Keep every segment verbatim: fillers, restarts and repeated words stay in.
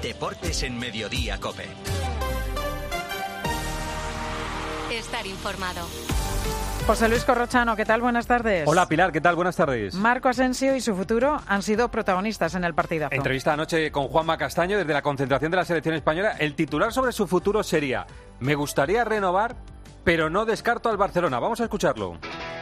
Deportes en Mediodía COPE. Estar informado. José Luis Corrochano, ¿qué tal? Buenas tardes. Hola Pilar, ¿qué tal? Buenas tardes. Marco Asensio y su futuro han sido protagonistas en el partidazo. Entrevista anoche con Juanma Castaño desde la concentración de la selección española. El titular sobre su futuro sería: me gustaría renovar, pero no descarto al Barcelona. Vamos a escucharlo.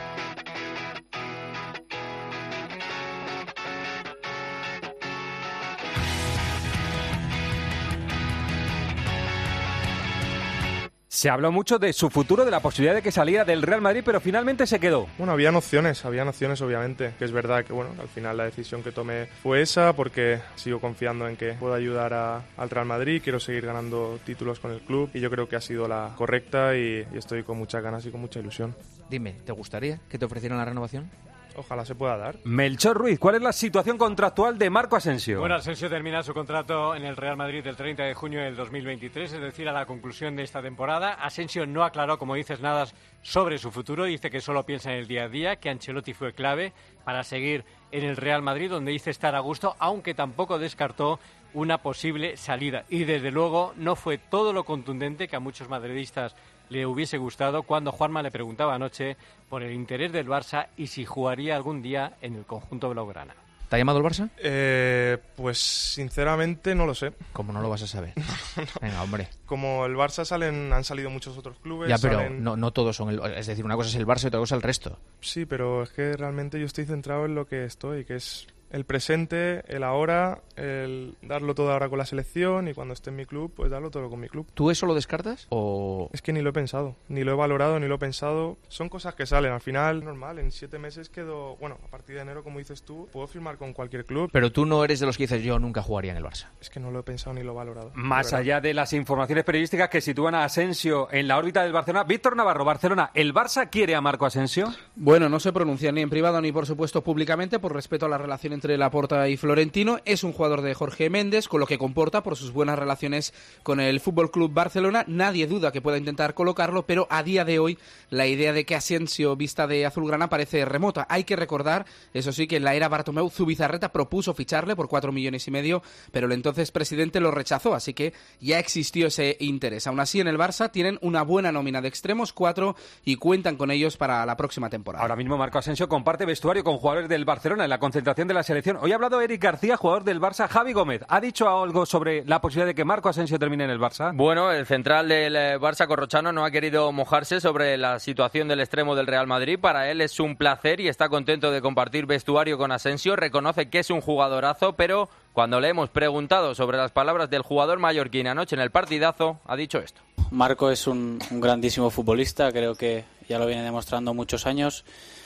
Se habló mucho de su futuro, de la posibilidad de que saliera del Real Madrid, pero finalmente se quedó. Bueno, habían opciones, habían opciones obviamente, que es verdad que bueno, al final la decisión que tomé fue esa, porque sigo confiando en que puedo ayudar a, al Real Madrid, quiero seguir ganando títulos con el club y yo creo que ha sido la correcta y, y estoy con muchas ganas y con mucha ilusión. Dime, ¿te gustaría que te ofrecieran la renovación? Ojalá se pueda dar. Melchor Ruiz, ¿cuál es la situación contractual de Marco Asensio? Bueno, Asensio termina su contrato en el Real Madrid el treinta de junio del dos mil veintitrés, es decir, a la conclusión de esta temporada. Asensio no aclaró, como dices, nada sobre su futuro. Dice que solo piensa en el día a día, que Ancelotti fue clave para seguir en el Real Madrid, donde dice estar a gusto, aunque tampoco descartó una posible salida. Y desde luego no fue todo lo contundente que a muchos madridistas le hubiese gustado cuando Juanma le preguntaba anoche por el interés del Barça y si jugaría algún día en el conjunto blaugrana. ¿Te ha llamado el Barça? Eh, pues sinceramente no lo sé. ¿Cómo no lo vas a saber? no. Venga, hombre. Como el Barça salen, han salido muchos otros clubes. Ya, pero salen... no, no todos son el... Es decir, una cosa es el Barça y otra cosa el resto. Sí, pero es que realmente yo estoy centrado en lo que estoy, que es el presente, el ahora, el darlo todo ahora con la selección y cuando esté en mi club, pues darlo todo con mi club. ¿Tú eso lo descartas o...? Es que ni lo he pensado, ni lo he valorado, ni lo he pensado. Son cosas que salen, al final, normal, en siete meses quedo... Bueno, a partir de enero, como dices tú, puedo firmar con cualquier club. Pero tú no eres de los que dices yo nunca jugaría en el Barça. Es que no lo he pensado ni lo he valorado. Más allá de las informaciones periodísticas que sitúan a Asensio en la órbita del Barcelona, Víctor Navarro, Barcelona, ¿el Barça quiere a Marco Asensio? Bueno, no se pronuncia ni en privado ni, por supuesto, públicamente, por respeto a la relación entre Laporta y Florentino. Es un jugador de Jorge Méndez, con lo que comporta por sus buenas relaciones con el F C Barcelona. Nadie duda que pueda intentar colocarlo, pero a día de hoy la idea de que Asensio vista de azulgrana parece remota. Hay que recordar, eso sí, que en la era Bartomeu Zubizarreta propuso ficharle por cuatro millones y medio, pero el entonces presidente lo rechazó, así que ya existió ese interés. Aún así, en el Barça tienen una buena nómina de extremos, cuatro, y cuentan con ellos para la próxima temporada. Ahora mismo Marco Asensio comparte vestuario con jugadores del Barcelona en la concentración de la selección. Hoy ha hablado Eric García, jugador del Barça. Javi Gómez, ¿ha dicho algo sobre la posibilidad de que Marco Asensio termine en el Barça? Bueno, el central del Barça, Corrochano, no ha querido mojarse sobre la situación del extremo del Real Madrid. Para él es un placer y está contento de compartir vestuario con Asensio. Reconoce que es un jugadorazo, pero cuando le hemos preguntado sobre las palabras del jugador mallorquín anoche en el partidazo, ha dicho esto. Marco es un, un grandísimo futbolista, creo que ya lo viene demostrando muchos años,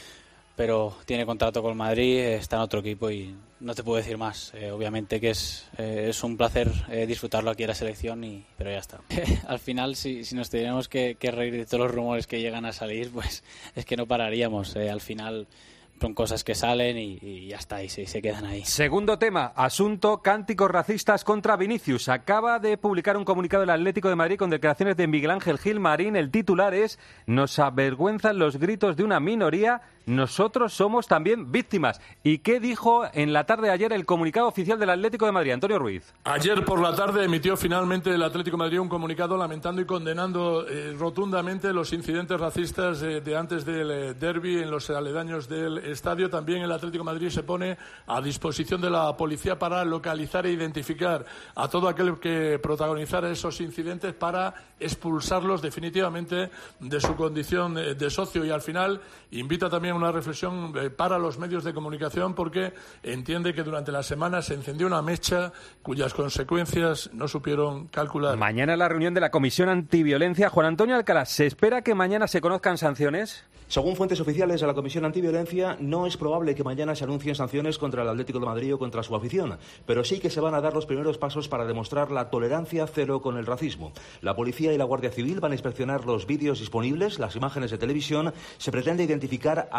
pero tiene contrato con el Madrid, está en otro equipo y no te puedo decir más. Eh, obviamente que es, eh, es un placer eh, disfrutarlo aquí en la selección, y, pero ya está. Al final, si, si nos tuviéramos que, que reír de todos los rumores que llegan a salir, pues es que no pararíamos. Eh, al final son cosas que salen y, y ya está, y se, se quedan ahí. Segundo tema, asunto cánticos racistas contra Vinicius. Acaba de publicar un comunicado del Atlético de Madrid con declaraciones de Miguel Ángel Gil Marín. El titular es: nos avergüenzan los gritos de una minoría, nosotros somos también víctimas. ¿Y qué dijo en la tarde de ayer el comunicado oficial del Atlético de Madrid? Antonio Ruiz. Ayer por la tarde emitió finalmente el Atlético de Madrid un comunicado lamentando y condenando eh, rotundamente los incidentes racistas eh, de antes del eh, derbi en los aledaños del estadio. También el Atlético de Madrid se pone a disposición de la policía para localizar e identificar a todo aquel que protagonizara esos incidentes, para expulsarlos definitivamente de su condición de socio. Y al final invita también una reflexión para los medios de comunicación, porque entiende que durante la semana se encendió una mecha cuyas consecuencias no supieron calcular. Mañana la reunión de la Comisión Antiviolencia. Juan Antonio Alcalá, ¿se espera que mañana se conozcan sanciones? Según fuentes oficiales de la Comisión Antiviolencia, no es probable que mañana se anuncien sanciones contra el Atlético de Madrid o contra su afición, pero sí que se van a dar los primeros pasos para demostrar la tolerancia cero con el racismo. La policía y la Guardia Civil van a inspeccionar los vídeos disponibles, las imágenes de televisión. Se pretende identificar al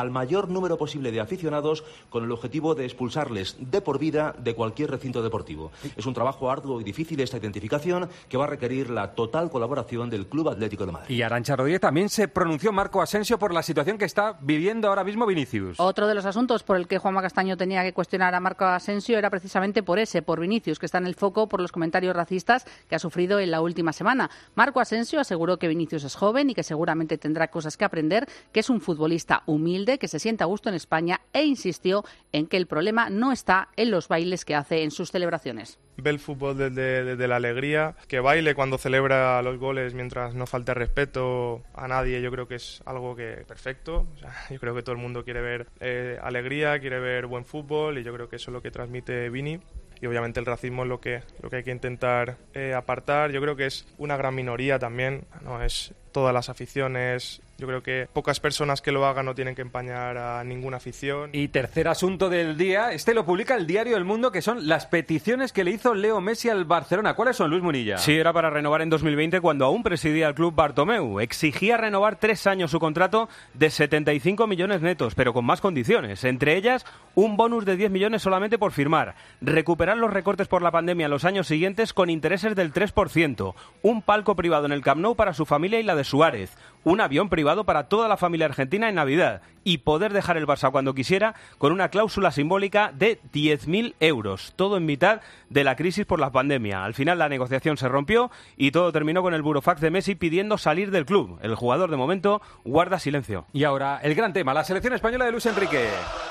al mayor número posible de aficionados con el objetivo de expulsarles de por vida de cualquier recinto deportivo. Es un trabajo arduo y difícil esta identificación que va a requerir la total colaboración del Club Atlético de Madrid. Y Arantxa Rodríguez, también se pronunció Marco Asensio por la situación que está viviendo ahora mismo Vinicius. Otro de los asuntos por el que Juanma Castaño tenía que cuestionar a Marco Asensio era precisamente por ese, por Vinicius, que está en el foco por los comentarios racistas que ha sufrido en la última semana. Marco Asensio aseguró que Vinicius es joven y que seguramente tendrá cosas que aprender, que es un futbolista humilde, que se siente a gusto en España, e insistió en que el problema no está en los bailes que hace en sus celebraciones. Ve el fútbol desde, desde la alegría, que baile cuando celebra los goles mientras no falte respeto a nadie. Yo creo que es algo que perfecto. O sea, yo creo que todo el mundo quiere ver eh, alegría, quiere ver buen fútbol, y yo creo que eso es lo que transmite Vini. Y obviamente el racismo es lo que, lo que hay que intentar eh, apartar. Yo creo que es una gran minoría también, no es todas las aficiones. Yo creo que pocas personas que lo hagan no tienen que empañar a ninguna afición. Y tercer asunto del día, este lo publica el diario El Mundo, que son las peticiones que le hizo Leo Messi al Barcelona. ¿Cuáles son, Luis Munilla? Sí, era para renovar en dos mil veinte, cuando aún presidía el club Bartomeu. Exigía renovar tres años su contrato de setenta y cinco millones netos, pero con más condiciones. Entre ellas, un bonus de diez millones solamente por firmar. Recuperar los recortes por la pandemia en los años siguientes con intereses del tres por ciento. Un palco privado en el Camp Nou para su familia y la de Suárez. Un avión privado para toda la familia argentina en Navidad. Y poder dejar el Barça cuando quisiera con una cláusula simbólica de diez mil euros. Todo en mitad de la crisis por la pandemia. Al final la negociación se rompió y todo terminó con el burofax de Messi pidiendo salir del club. El jugador de momento guarda silencio. Y ahora el gran tema, la selección española de Luis Enrique.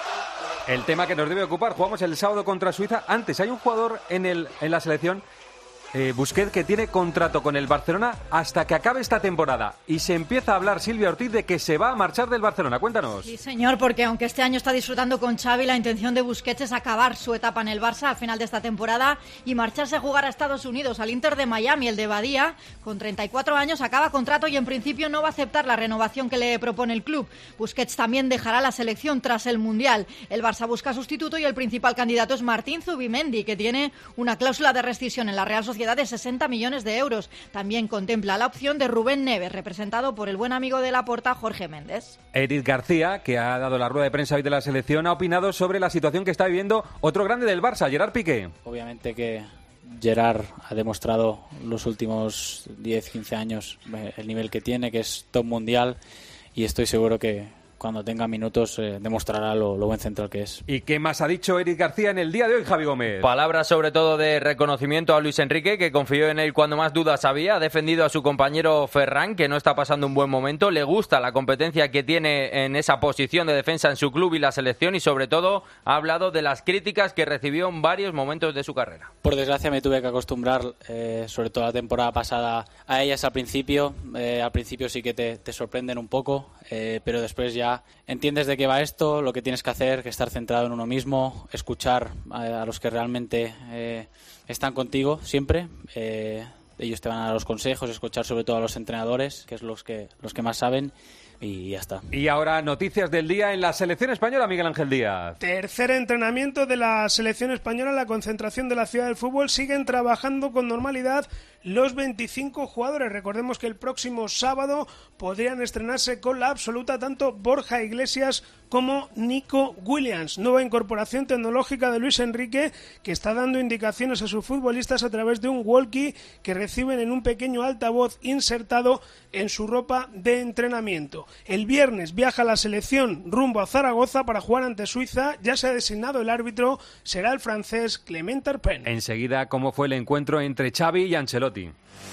El tema que nos debe ocupar. Jugamos el sábado contra Suiza. Antes hay un jugador en, el, en la selección, Eh, Busquets, que tiene contrato con el Barcelona hasta que acabe esta temporada. Y se empieza a hablar, Silvia Ortiz, de que se va a marchar del Barcelona. Cuéntanos. Sí, señor, porque aunque este año está disfrutando con Xavi, la intención de Busquets es acabar su etapa en el Barça al final de esta temporada y marcharse a jugar a Estados Unidos, al Inter de Miami. El de Badía, con treinta y cuatro años, acaba contrato y en principio no va a aceptar la renovación que le propone el club. Busquets también dejará la selección tras el Mundial. El Barça busca sustituto y el principal candidato es Martín Zubimendi, que tiene una cláusula de rescisión en la Real Sociedad de sesenta millones de euros. También contempla la opción de Rubén Neves, representado por el buen amigo de Laporta, Jorge Méndez. Eric García, que ha dado la rueda de prensa hoy de la selección, ha opinado sobre la situación que está viviendo otro grande del Barça, Gerard Piqué. Obviamente que Gerard ha demostrado los últimos diez quince años el nivel que tiene, que es top mundial, y estoy seguro que cuando tenga minutos eh, demostrará lo, lo buen central que es. ¿Y qué más ha dicho Eric García en el día de hoy, Javi Gómez? Palabras sobre todo de reconocimiento a Luis Enrique, que confió en él cuando más dudas había. Ha defendido a su compañero Ferran, que no está pasando un buen momento. Le gusta la competencia que tiene en esa posición de defensa en su club y la selección, y sobre todo ha hablado de las críticas que recibió en varios momentos de su carrera. Por desgracia me tuve que acostumbrar, eh, sobre todo la temporada pasada, a ellas al principio. Eh, al principio sí que te, te sorprenden un poco, eh, pero después ya entiendes de qué va esto, lo que tienes que hacer, que estar centrado en uno mismo, escuchar a, a los que realmente eh, están contigo siempre. Eh, ellos te van a dar los consejos, escuchar sobre todo a los entrenadores, que es los que los que más saben, y ya está. Y ahora noticias del día en la selección española, Miguel Ángel Díaz. Tercer entrenamiento de la selección española, la concentración de la Ciudad del Fútbol. Siguen trabajando con normalidad los veinticinco jugadores. Recordemos que el próximo sábado podrían estrenarse con la absoluta tanto Borja Iglesias como Nico Williams. Nueva incorporación tecnológica de Luis Enrique, que está dando indicaciones a sus futbolistas a través de un walkie que reciben en un pequeño altavoz insertado en su ropa de entrenamiento. El viernes viaja la selección rumbo a Zaragoza para jugar ante Suiza. Ya se ha designado el árbitro, será el francés Clement Turpin. Enseguida, ¿cómo fue el encuentro entre Xavi y Ancelotti?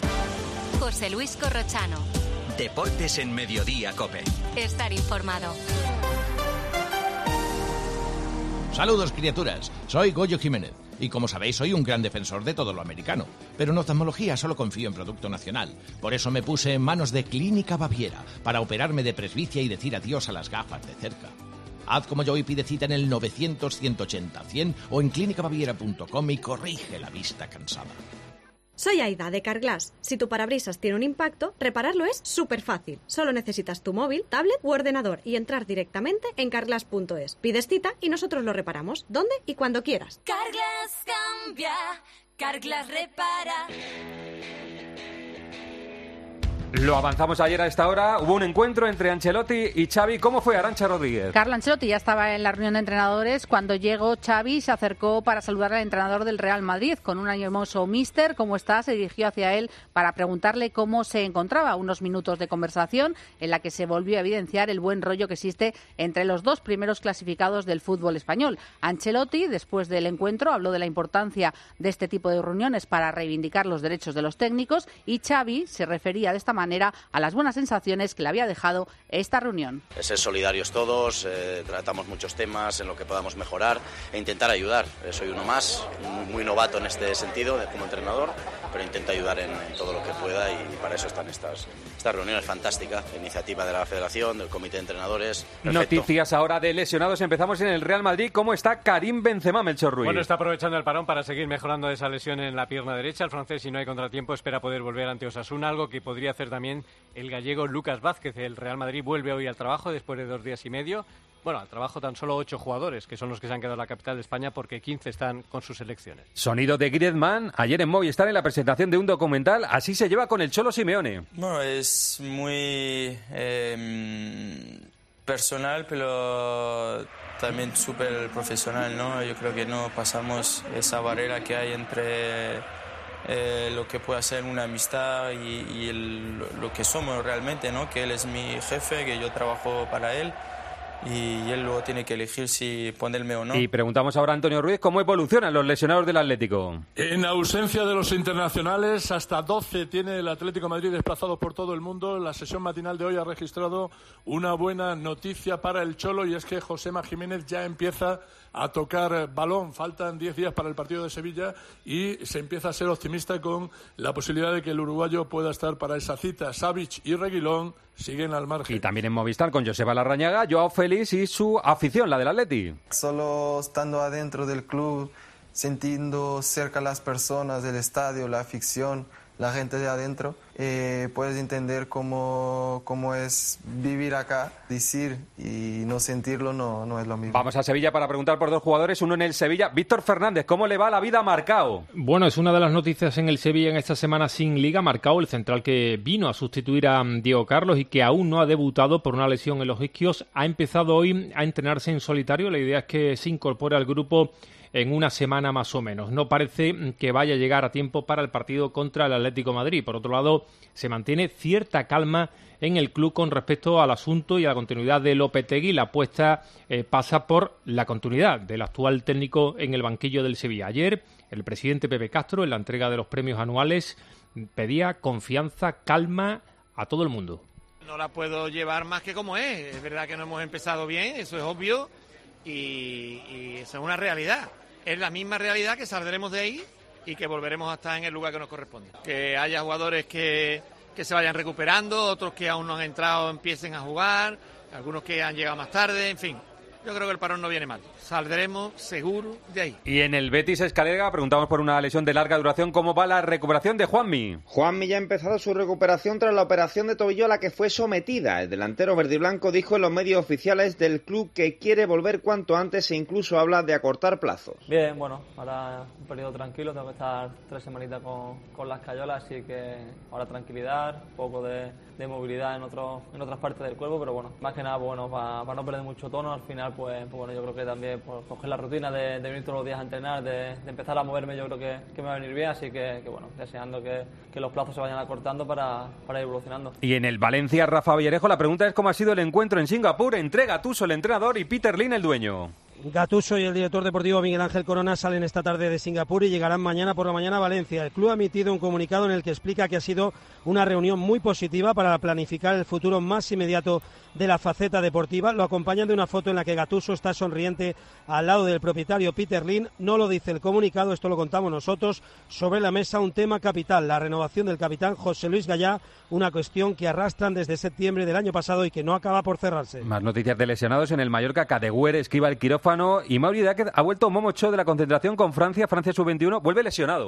José Luis Corrochano. Deportes en Mediodía, COPE. Estar informado. Saludos, criaturas. Soy Goyo Jiménez. Y como sabéis, soy un gran defensor de todo lo americano. Pero en oftalmología solo confío en producto nacional. Por eso me puse en manos de Clínica Baviera para operarme de presbicia y decir adiós a las gafas de cerca. Haz como yo y pide cita en el novecientos, ciento ochenta, cien o en clínica baviera punto com y corrige la vista cansada. Soy Aida, de Carglass. Si tu parabrisas tiene un impacto, repararlo es súper fácil. Solo necesitas tu móvil, tablet u ordenador y entrar directamente en carglass punto es. Pides cita y nosotros lo reparamos, donde y cuando quieras. Carglass cambia, Carglass repara. Lo avanzamos ayer a esta hora. Hubo un encuentro entre Ancelotti y Xavi. ¿Cómo fue, Arantxa Rodríguez? Carlo Ancelotti ya estaba en la reunión de entrenadores. Cuando llegó Xavi, se acercó para saludar al entrenador del Real Madrid. Con un animoso mister, ¿cómo está? Se dirigió hacia él para preguntarle cómo se encontraba. Unos minutos de conversación en la que se volvió a evidenciar el buen rollo que existe entre los dos primeros clasificados del fútbol español. Ancelotti, después del encuentro, habló de la importancia de este tipo de reuniones para reivindicar los derechos de los técnicos, y Xavi se refería de esta manera manera a las buenas sensaciones que le había dejado esta reunión. Ser solidarios todos, eh, tratamos muchos temas en lo que podamos mejorar e intentar ayudar. Eh, soy uno más, muy novato en este sentido como entrenador, pero intento ayudar en, en todo lo que pueda, y para eso están estas, estas reuniones fantásticas, iniciativa de la Federación, del Comité de Entrenadores. Perfecto. Noticias ahora de lesionados. Empezamos en el Real Madrid. ¿Cómo está Karim Benzema, Melchor Ruiz? Bueno, está aprovechando el parón para seguir mejorando esa lesión en la pierna derecha. El francés, si no hay contratiempo, espera poder volver ante Osasuna, algo que podría hacer también el gallego Lucas Vázquez. El Real Madrid vuelve hoy al trabajo después de dos días y medio. Bueno, al trabajo tan solo ocho jugadores, que son los que se han quedado en la capital de España, porque quince están con sus selecciones. Sonido de Griezmann ayer en Movistar en la presentación de un documental. Así se lleva con el Cholo Simeone. Bueno, es muy eh, personal, pero también súper profesional, ¿no? Yo creo que no pasamos esa barrera que hay entre eh, lo que puede ser una amistad y, y el, lo que somos realmente, ¿no? Que él es mi jefe, que yo trabajo para él, y él luego tiene que elegir si ponerme o no. Y preguntamos ahora a Antonio Ruiz cómo evolucionan los lesionados del Atlético. En ausencia de los internacionales, hasta doce tiene el Atlético de Madrid desplazados por todo el mundo. La sesión matinal de hoy ha registrado una buena noticia para el Cholo, y es que Josema Jiménez ya empieza a tocar balón. Faltan diez días para el partido de Sevilla y se empieza a ser optimista con la posibilidad de que el uruguayo pueda estar para esa cita. Savic y Reguilón siguen al margen. Y también en Movistar con Joseba Larrañaga, Joao Félix y su afición, la del Atleti. Solo estando adentro del club, sintiendo cerca a las personas del estadio, la afición, la gente de adentro, eh, puedes entender cómo, cómo es vivir acá, decir y no sentirlo no, no es lo mismo. Vamos a Sevilla para preguntar por dos jugadores, uno en el Sevilla. Víctor Fernández, ¿cómo le va la vida a Marcao? Bueno, es una de las noticias en el Sevilla en esta semana sin liga. Marcao, el central que vino a sustituir a Diego Carlos y que aún no ha debutado por una lesión en los isquios, ha empezado hoy a entrenarse en solitario. La idea es que se incorpore al grupo en una semana más o menos. No parece que vaya a llegar a tiempo para el partido contra el Atlético de Madrid. Por otro lado, se mantiene cierta calma en el club con respecto al asunto y a la continuidad de Lopetegui. La apuesta eh, pasa por la continuidad del actual técnico en el banquillo del Sevilla. Ayer, el presidente Pepe Castro, en la entrega de los premios anuales, pedía confianza, calma a todo el mundo. No la puedo llevar más que como es. Es verdad que no hemos empezado bien, eso es obvio, y, y eso es una realidad. Es la misma realidad que saldremos de ahí y que volveremos a estar en el lugar que nos corresponde. Que haya jugadores que, que se vayan recuperando, otros que aún no han entrado empiecen a jugar, algunos que han llegado más tarde, en fin. Yo creo que el parón no viene mal. Saldremos seguro de ahí. Y en el Betis Escalera preguntamos por una lesión de larga duración. ¿Cómo va la recuperación de Juanmi? Juanmi ya ha empezado su recuperación tras la operación de tobillo a la que fue sometida. El delantero verdiblanco dijo en los medios oficiales del club que quiere volver cuanto antes e incluso habla de acortar plazos. Bien, bueno, ahora un periodo tranquilo. Tengo que estar tres semanitas con, con las cayolas, así que ahora tranquilidad, un poco de, de movilidad en, otro, en otras partes del cuerpo, pero bueno, más que nada, bueno, para, para no perder mucho tono, al final Pues, pues bueno, yo creo que también por coger la rutina de, de venir todos los días a entrenar, de, de empezar a moverme, yo creo que, que me va a venir bien, así que, que bueno, deseando que, que los plazos se vayan acortando para, para ir evolucionando. Y en el Valencia, Rafa Villarejo, la pregunta es cómo ha sido el encuentro en Singapur entre Gattuso, el entrenador, y Peter Lim, el dueño. Gattuso y el director deportivo Miguel Ángel Corona salen esta tarde de Singapur y llegarán mañana por la mañana a Valencia. El club ha emitido un comunicado en el que explica que ha sido una reunión muy positiva para planificar el futuro más inmediato de la faceta deportiva. Lo acompañan de una foto en la que Gattuso está sonriente al lado del propietario Peter Lim. No lo dice el comunicado, esto lo contamos nosotros. Sobre la mesa un tema capital, la renovación del capitán José Luis Gallá, una cuestión que arrastran desde septiembre del año pasado y que no acaba por cerrarse. Más noticias de lesionados en el Mallorca. Cadegüer esquiva el quirófano y Mauri Dáquez ha vuelto Momo Cho de la concentración con Francia, Francia sub veintiuno, vuelve lesionado.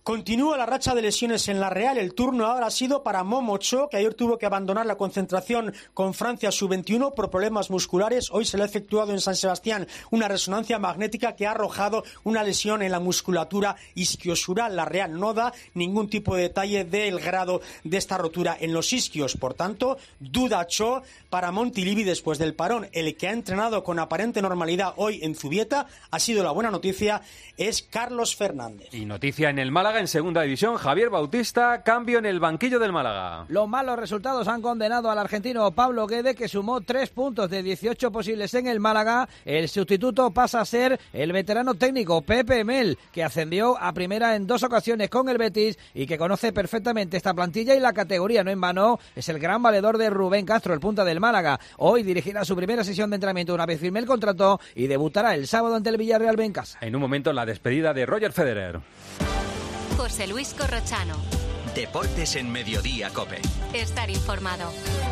Continúa la racha de lesiones en la Real. El turno ahora ha sido para Momo Ochoa, que ayer tuvo que abandonar la concentración con Francia sub veintiuno por problemas musculares. Hoy se le ha efectuado en San Sebastián una resonancia magnética que ha arrojado una lesión en la musculatura isquiosural. La Real no da ningún tipo de detalle del grado de esta rotura en los isquios. Por tanto, duda Ochoa para Montilivi después del parón. El que ha entrenado con aparente normalidad hoy en Zubieta ha sido la buena noticia, es Carlos Fernández. Y noticia en el Málaga, en segunda división, Javier Bautista, cambio en el banquillo del Málaga. Los malos resultados han condenado al argentino Pablo Guede, que sumó tres puntos de dieciocho posibles en el Málaga. El sustituto pasa a ser el veterano técnico Pepe Mel, que ascendió a primera en dos ocasiones con el Betis y que conoce perfectamente esta plantilla y la categoría. No en vano, es el gran valedor de Rubén Castro, el punta del Málaga. Hoy dirigirá su primera sesión de entrenamiento una vez firme el contrato y debutará el sábado ante el Villarreal B en casa. En un momento, la despedida de Roger Federer. José Luis Corrochano. Deportes en Mediodía COPE. Estar informado.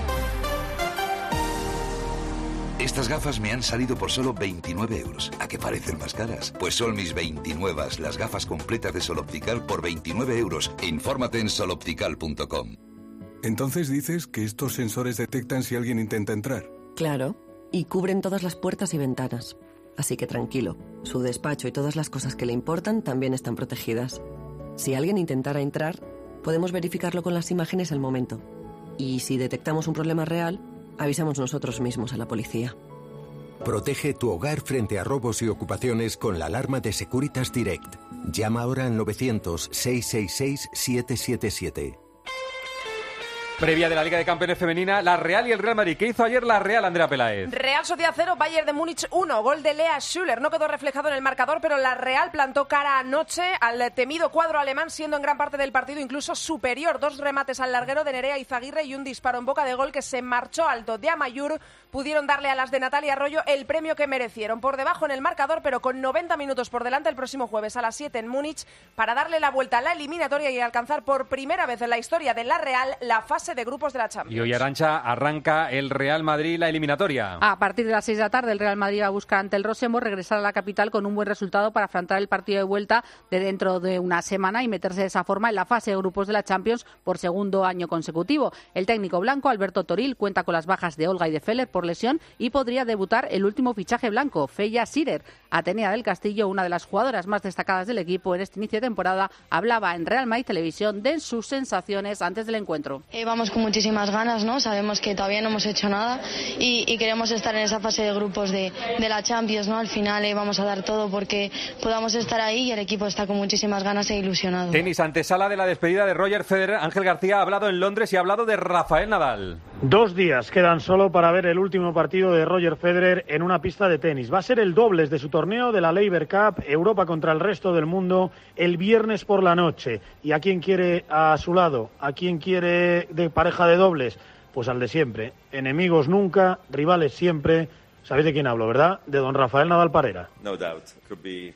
Estas gafas me han salido por solo veintinueve euros. ¿A qué parecen más caras? Pues son mis veintinueve, las gafas completas de Sol Optical por veintinueve euros. Infórmate en sol optical punto com. Entonces dices que estos sensores detectan si alguien intenta entrar. Claro, y cubren todas las puertas y ventanas. Así que tranquilo, su despacho y todas las cosas que le importan también están protegidas. Si alguien intentara entrar, podemos verificarlo con las imágenes al momento. Y si detectamos un problema real, avisamos nosotros mismos a la policía. Protege tu hogar frente a robos y ocupaciones con la alarma de Securitas Direct. Llama ahora al novecientos, seiscientos sesenta y seis, setecientos setenta y siete. Previa de la Liga de Campeones Femenina, la Real y el Real Madrid. ¿Qué hizo ayer la Real, Andrea Peláez? Real Sociedad cero, Bayern de Múnich uno. Gol de Lea Schuller. No quedó reflejado en el marcador, pero la Real plantó cara anoche al temido cuadro alemán, siendo en gran parte del partido incluso superior. Dos remates al larguero de Nerea Izaguirre y un disparo en boca de gol que se marchó alto de Amayur. Pudieron darle a las de Natalia Arroyo el premio que merecieron. Por debajo en el marcador, pero con noventa minutos por delante el próximo jueves a las siete en Múnich, para darle la vuelta a la eliminatoria y alcanzar por primera vez en la historia de la Real la fase de grupos de la Champions. Y hoy, Arantxa, arranca el Real Madrid la eliminatoria. A partir de las seis de la tarde, el Real Madrid va a buscar ante el Rosenborg regresar a la capital con un buen resultado para afrontar el partido de vuelta de dentro de una semana y meterse de esa forma en la fase de grupos de la Champions por segundo año consecutivo. El técnico blanco, Alberto Toril, cuenta con las bajas de Olga y de Feller por lesión y podría debutar el último fichaje blanco, Feya Sirer. Atenea del Castillo, una de las jugadoras más destacadas del equipo en este inicio de temporada, hablaba en Real Madrid Televisión de sus sensaciones antes del encuentro. Eh, vamos con muchísimas ganas, ¿no? Sabemos que todavía no hemos hecho nada y, y queremos estar en esa fase de grupos de, de la Champions, ¿no? Al final eh, vamos a dar todo porque podamos estar ahí y el equipo está con muchísimas ganas e ilusionado. Tenis, antesala de la despedida de Roger Federer. Ángel García ha hablado en Londres y ha hablado de Rafael Nadal. Dos días quedan solo para ver el último partido de Roger Federer en una pista de tenis. Va a ser el dobles de su torneo de la Laver Cup, Europa contra el resto del mundo, el viernes por la noche. ¿Y a quién quiere a su lado? ¿A quién quiere de pareja de dobles? Pues al de siempre. Enemigos nunca, rivales siempre. ¿Sabéis de quién hablo, verdad? De don Rafael Nadal Parera. No doubt. Could be...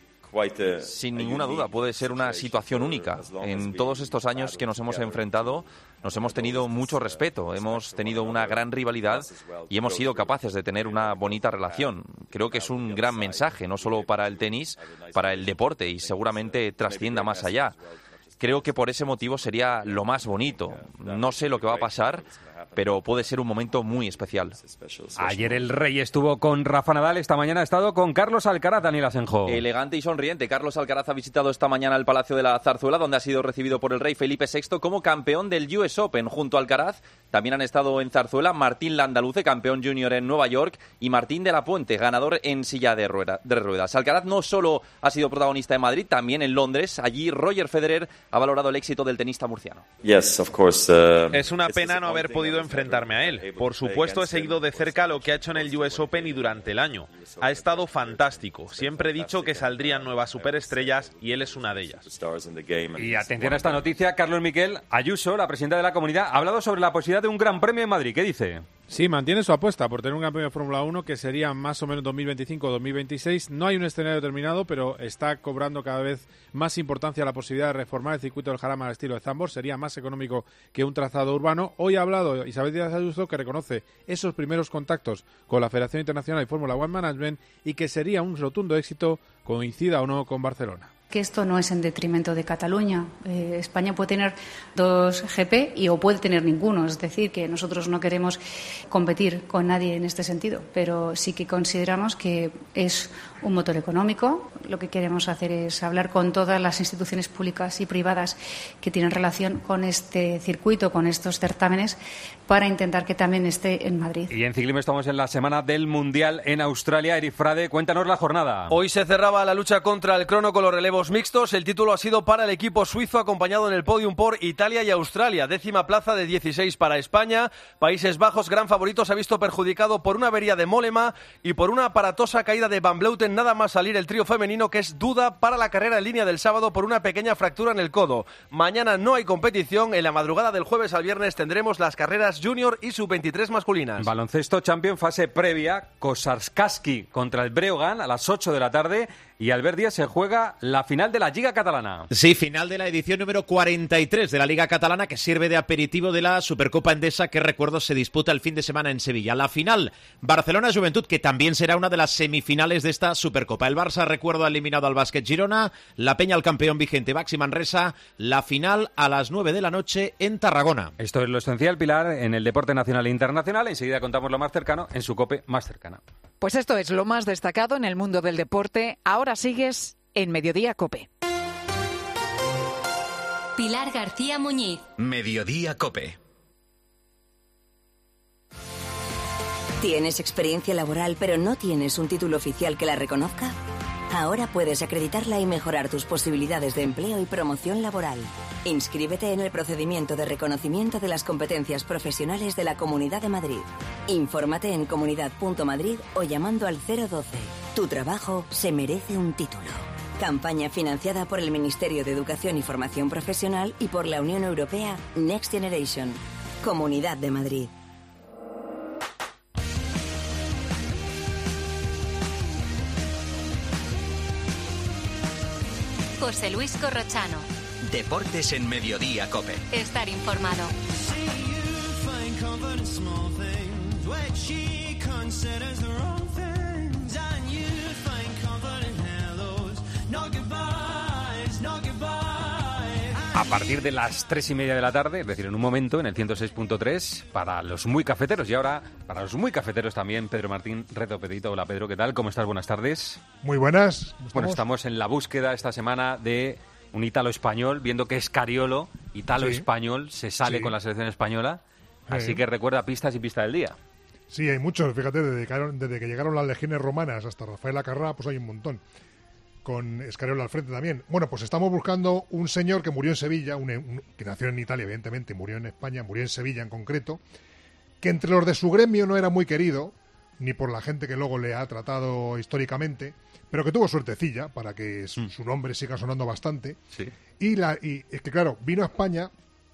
Sin ninguna duda, puede ser una situación única. En todos estos años que nos hemos enfrentado, nos hemos tenido mucho respeto, hemos tenido una gran rivalidad y hemos sido capaces de tener una bonita relación. Creo que es un gran mensaje, no solo para el tenis, para el deporte y seguramente trascienda más allá. Creo que por ese motivo sería lo más bonito. No sé lo que va a pasar, pero puede ser un momento muy especial. Ayer el Rey estuvo con Rafa Nadal, esta mañana ha estado con Carlos Alcaraz, Daniel Asenjo. Elegante y sonriente, Carlos Alcaraz ha visitado esta mañana el Palacio de la Zarzuela, donde ha sido recibido por el Rey Felipe sexto como campeón del U S Open. Junto a Alcaraz también han estado en Zarzuela Martín Landaluce, campeón junior en Nueva York, y Martín de la Puente, ganador en silla de, rueda, de ruedas. Alcaraz no solo ha sido protagonista en Madrid, también en Londres. Allí Roger Federer ha valorado el éxito del tenista murciano. Yes, of course, uh, es una pena no haber podido enfrentarme a él. Por supuesto, he seguido de cerca lo que ha hecho en el U S Open y durante el año. Ha estado fantástico. Siempre he dicho que saldrían nuevas superestrellas y él es una de ellas. Y atención a esta noticia, Carlos Miquel Ayuso, la presidenta de la comunidad, ha hablado sobre la posibilidad de un gran premio en Madrid. ¿Qué dice? Sí, mantiene su apuesta por tener un gran premio de Fórmula uno que sería más o menos dos mil veinticinco o dos mil veintiséis. No hay un escenario determinado, pero está cobrando cada vez más importancia la posibilidad de reformar el circuito del Jarama al estilo de Zambor. Sería más económico que un trazado urbano. Hoy ha hablado Isabel Díaz Ayuso, que reconoce esos primeros contactos con la Federación Internacional de Fórmula One Management y que sería un rotundo éxito, coincida o no con Barcelona. Que esto no es en detrimento de Cataluña. Eh, España puede tener dos G P y o puede tener ninguno. Es decir, que nosotros no queremos competir con nadie en este sentido, pero sí que consideramos que es un motor económico. Lo que queremos hacer es hablar con todas las instituciones públicas y privadas que tienen relación con este circuito, con estos certámenes, para intentar que también esté en Madrid. Y en ciclismo estamos en la semana del Mundial en Australia. Eric Frade, cuéntanos la jornada. Hoy se cerraba la lucha contra el crono con los relevos mixtos. El título ha sido para el equipo suizo, acompañado en el podium por Italia y Australia. Décima plaza de dieciséis para España. Países Bajos, gran favorito, se ha visto perjudicado por una avería de Mollema y por una aparatosa caída de Van Vleuten, nada más salir el trío femenino, que es duda para la carrera en línea del sábado por una pequeña fractura en el codo. Mañana no hay competición. En la madrugada del jueves al viernes tendremos las carreras junior y sub veintitrés masculinas. Baloncesto Champion, fase previa. Kosarskaski contra el Breogán a las ocho de la tarde. Y al ver día se juega la final de la Liga Catalana. Sí, final de la edición número cuarenta y tres de la Liga Catalana, que sirve de aperitivo de la Supercopa Endesa, que recuerdo se disputa el fin de semana en Sevilla. La final, Barcelona-Juventud, que también será una de las semifinales de esta Supercopa. El Barça, recuerdo, ha eliminado al Básquet Girona, la Peña al campeón vigente Baxi Manresa. La final a las nueve de la noche en Tarragona. Esto es lo esencial, Pilar, en el deporte nacional e internacional. Enseguida contamos lo más cercano en su COPE más cercana. Pues esto es lo más destacado en el mundo del deporte. Ahora sigues en Mediodía COPE. Pilar García Muñiz. Mediodía COPE. ¿Tienes experiencia laboral pero no tienes un título oficial que la reconozca? Ahora puedes acreditarla y mejorar tus posibilidades de empleo y promoción laboral. Inscríbete en el procedimiento de reconocimiento de las competencias profesionales de la Comunidad de Madrid. Infórmate en comunidad punto madrid o llamando al cero doce. Tu trabajo se merece un título. Campaña financiada por el Ministerio de Educación y Formación Profesional y por la Unión Europea Next Generation. Comunidad de Madrid. José Luis Corrochano. Deportes en Mediodía COPE. Estar informado. A partir de las tres y media de la tarde, es decir, en un momento, en el ciento seis punto tres, para los muy cafeteros. Y ahora, para los muy cafeteros también, Pedro Martín, Reto Pedrito. Hola, Pedro, ¿qué tal? ¿Cómo estás? Buenas tardes. Muy buenas. Bueno, estamos en la búsqueda esta semana de un ítalo-español, viendo que Scariolo, ítalo-español, se sale sí. con la selección española. Así sí. que recuerda pistas y pista del día. Sí, hay muchos. Fíjate, desde que, desde que llegaron las legiones romanas hasta Rafael Acarrá, pues hay un montón. Con Scariolo al frente también. Bueno, pues estamos buscando un señor que murió en Sevilla, un, un, que nació en Italia, evidentemente, murió en España, murió en Sevilla en concreto, que entre los de su gremio no era muy querido, ni por la gente que luego le ha tratado históricamente, pero que tuvo suertecilla para que su, mm. su nombre siga sonando bastante. Sí. Y, la, y es que, claro, vino a España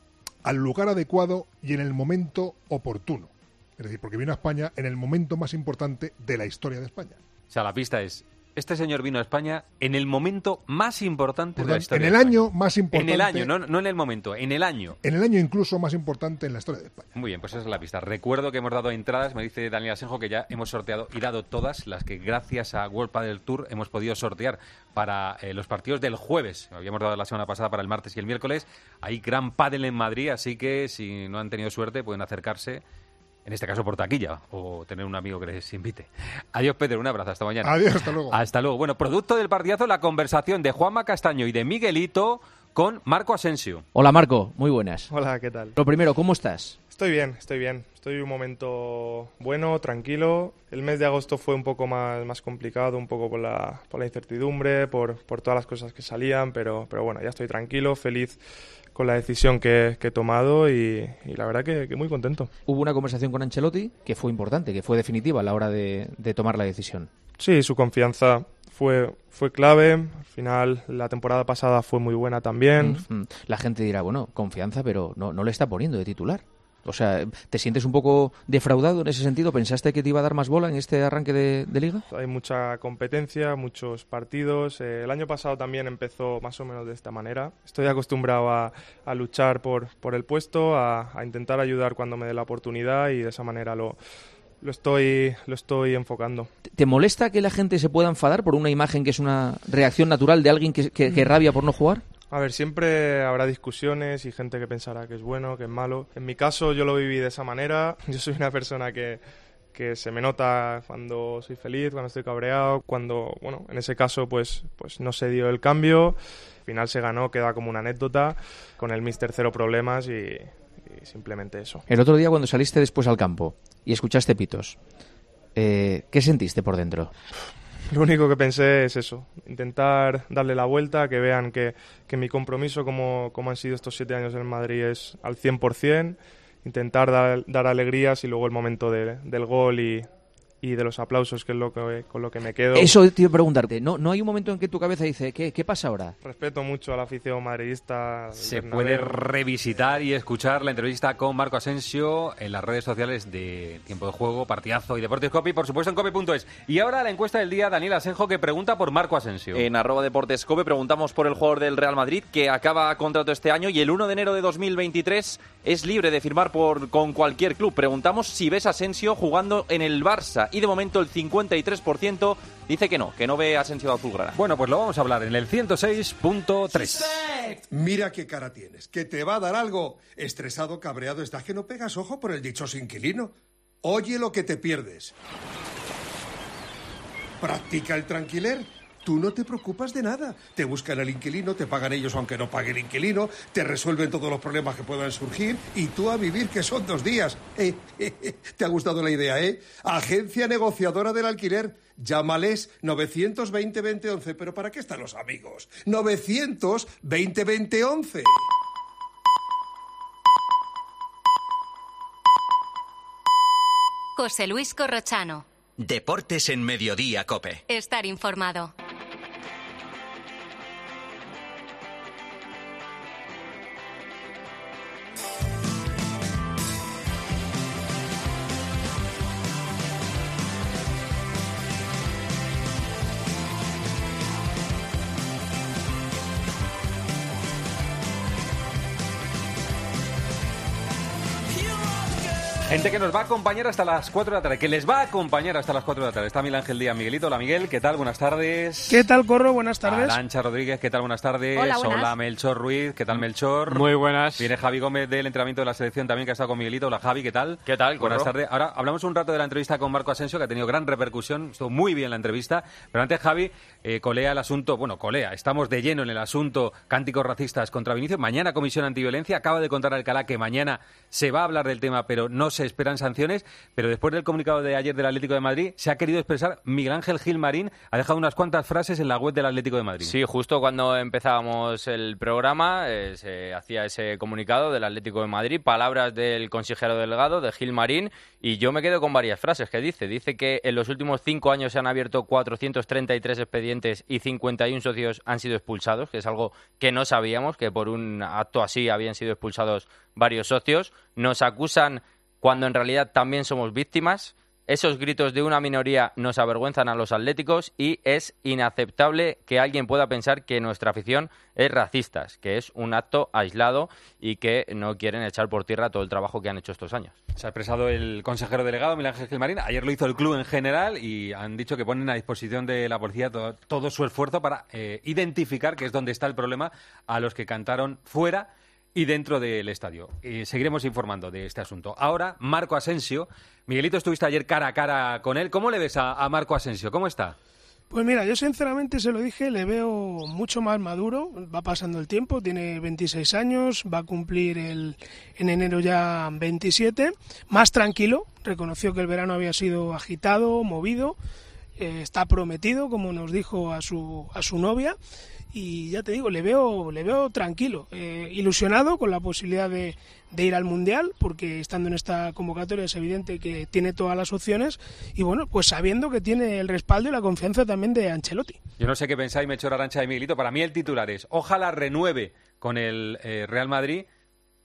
al lugar adecuado y en el momento oportuno. Es decir, porque vino a España en el momento más importante de la historia de España. O sea, la pista es... Este señor vino a España en el momento más importante Por de la historia. En el año más importante. En el año, no, no en el momento, en el año. En el año incluso más importante en la historia de España. Muy bien, pues esa es la pista. Recuerdo que hemos dado entradas, me dice Daniel Asenjo, que ya hemos sorteado y dado todas las que gracias a World Padel Tour hemos podido sortear para eh, los partidos del jueves. Habíamos dado la semana pasada para el martes y el miércoles. Hay gran pádel en Madrid, así que si no han tenido suerte pueden acercarse. En este caso por taquilla, o tener un amigo que les invite. Adiós, Pedro, un abrazo, hasta mañana. Adiós, hasta luego. Hasta luego. Bueno, producto del partidazo, la conversación de Juanma Castaño y de Miguelito con Marco Asensio. Hola, Marco, muy buenas. Hola, ¿qué tal? Lo primero, ¿cómo estás? Estoy bien, estoy bien. Estoy en un momento bueno, tranquilo. El mes de agosto fue un poco más, más complicado, un poco por la, por la incertidumbre, por, por todas las cosas que salían, pero, pero bueno, ya estoy tranquilo, feliz con la decisión que, que he tomado y, y la verdad que, que muy contento. Hubo una conversación con Ancelotti que fue importante, que fue definitiva a la hora de, de tomar la decisión. Sí, su confianza fue, fue clave. Al final, la temporada pasada fue muy buena también. Mm, mm. La gente dirá, bueno, confianza, pero no, no le está poniendo de titular. O sea, ¿te sientes un poco defraudado en ese sentido? ¿Pensaste que te iba a dar más bola en este arranque de, de Liga? Hay mucha competencia, muchos partidos. Eh, el año pasado también empezó más o menos de esta manera. Estoy acostumbrado a, a luchar por, por el puesto, a, a intentar ayudar cuando me dé la oportunidad y de esa manera lo, lo estoy, lo estoy enfocando. ¿Te molesta que la gente se pueda enfadar por una imagen que es una reacción natural de alguien que, que, que rabia por no jugar? A ver, siempre habrá discusiones y gente que pensará que es bueno, que es malo. En mi caso yo lo viví de esa manera. Yo soy una persona que, que se me nota cuando soy feliz, cuando estoy cabreado, cuando, bueno, en ese caso pues, pues no se dio el cambio. Al final se ganó, queda como una anécdota. Con el míster cero problemas y, y simplemente eso. El otro día cuando saliste después al campo y escuchaste pitos, eh, ¿qué sentiste por dentro? Lo único que pensé es eso, intentar darle la vuelta, que vean que, que mi compromiso, como, como han sido estos siete años en Madrid, es al cien por ciento, intentar dar, dar alegrías y luego el momento de, del gol y, y de los aplausos, que es lo que, con lo que me quedo. Eso te iba a preguntarte, ¿no, no hay un momento en que tu cabeza dice, ¿qué, qué pasa ahora? Respeto mucho a la afición madridista. Se puede revisitar y escuchar la entrevista con Marco Asensio en las redes sociales de Tiempo de Juego, Partidazo y Deportes Cope, y por supuesto en cope punto es. Y ahora la encuesta del día, Daniel Asenjo, que pregunta por Marco Asensio. En arroba Deportes Cope preguntamos por el jugador del Real Madrid que acaba contrato este año y el uno de enero de dos mil veintitrés es libre de firmar por, con cualquier club. Preguntamos si ves a Asensio jugando en el Barça y de momento el cincuenta y tres por ciento dice que no, que no ve a Asensio de azulgrana. Bueno, pues lo vamos a hablar en el ciento seis punto tres. Mira qué cara tienes, que te va a dar algo. Estresado, cabreado, estás que no pegas ojo por el dichoso inquilino. Oye lo que te pierdes. Practica el tranquiler. Tú no te preocupas de nada. Te buscan al inquilino, te pagan ellos aunque no pague el inquilino, te resuelven todos los problemas que puedan surgir y tú a vivir, que son dos días. Eh, eh, eh, ¿Te ha gustado la idea, eh? Agencia negociadora del alquiler. Llámales novecientos veinte veinte once. ¿Pero para qué están los amigos? novecientos veinte veinte once. José Luis Corrochano. Deportes en Mediodía Cope. Estar informado. Gente que nos va a acompañar hasta las cuatro de la tarde, que les va a acompañar hasta las cuatro de la tarde. Está Miguel Ángel Díaz, Miguelito. Hola, Miguel, ¿qué tal? Buenas tardes. ¿Qué tal, Corro? Buenas tardes. Arancha Rodríguez, ¿qué tal? Buenas tardes. Hola, buenas. Hola, Melchor Ruiz, ¿qué tal, Melchor? Muy buenas. Viene Javi Gómez del entrenamiento de la selección también, que ha estado con Miguelito. Hola, Javi, ¿qué tal? ¿Qué tal, Buenas Corro? tardes. Ahora hablamos un rato de la entrevista con Marco Asensio, que ha tenido gran repercusión. Estuvo muy bien la entrevista. Pero antes, Javi, eh, colea el asunto, bueno, colea, estamos de lleno en el asunto cánticos racistas contra Vinicius. Mañana Comisión Antiviolencia. Acaba de contar Alcalá que mañana se va a hablar del tema, pero no se esperan sanciones. Pero después del comunicado de ayer del Atlético de Madrid, se ha querido expresar Miguel Ángel Gilmarín. Ha dejado unas cuantas frases en la web del Atlético de Madrid. Sí, justo cuando empezábamos el programa eh, se hacía ese comunicado del Atlético de Madrid, palabras del consejero delegado, de Gilmarín, y yo me quedo con varias frases que dice. Dice que en los últimos cinco años se han abierto cuatrocientos treinta y tres expedientes y cincuenta y uno socios han sido expulsados, que es algo que no sabíamos, que por un acto así habían sido expulsados varios socios. Nos acusan cuando en realidad también somos víctimas. Esos gritos de una minoría nos avergüenzan a los atléticos y es inaceptable que alguien pueda pensar que nuestra afición es racista, que es un acto aislado y que no quieren echar por tierra todo el trabajo que han hecho estos años. Se ha expresado el consejero delegado, Miguel Ángel Gilmarín. Ayer lo hizo el club en general y han dicho que ponen a disposición de la policía todo, todo su esfuerzo para eh, identificar, que es donde está el problema, a los que cantaron fuera y dentro del estadio. Eh, seguiremos informando de este asunto. Ahora, Marco Asensio. Miguelito, estuviste ayer cara a cara con él. ¿Cómo le ves a, a Marco Asensio? ¿Cómo está? Pues mira, yo sinceramente se lo dije, le veo mucho más maduro, va pasando el tiempo, tiene veintiséis años, va a cumplir el, en enero ya veintisiete, más tranquilo, reconoció que el verano había sido agitado, movido, eh, está prometido, como nos dijo a su, a su novia. Y ya te digo, le veo le veo tranquilo, eh, ilusionado con la posibilidad de, de ir al Mundial, porque estando en esta convocatoria es evidente que tiene todas las opciones, y bueno, pues sabiendo que tiene el respaldo y la confianza también de Ancelotti. Yo no sé qué pensáis, Melchor, Arancha y Miguelito. Para mí el titular es, ojalá renueve con el eh, Real Madrid,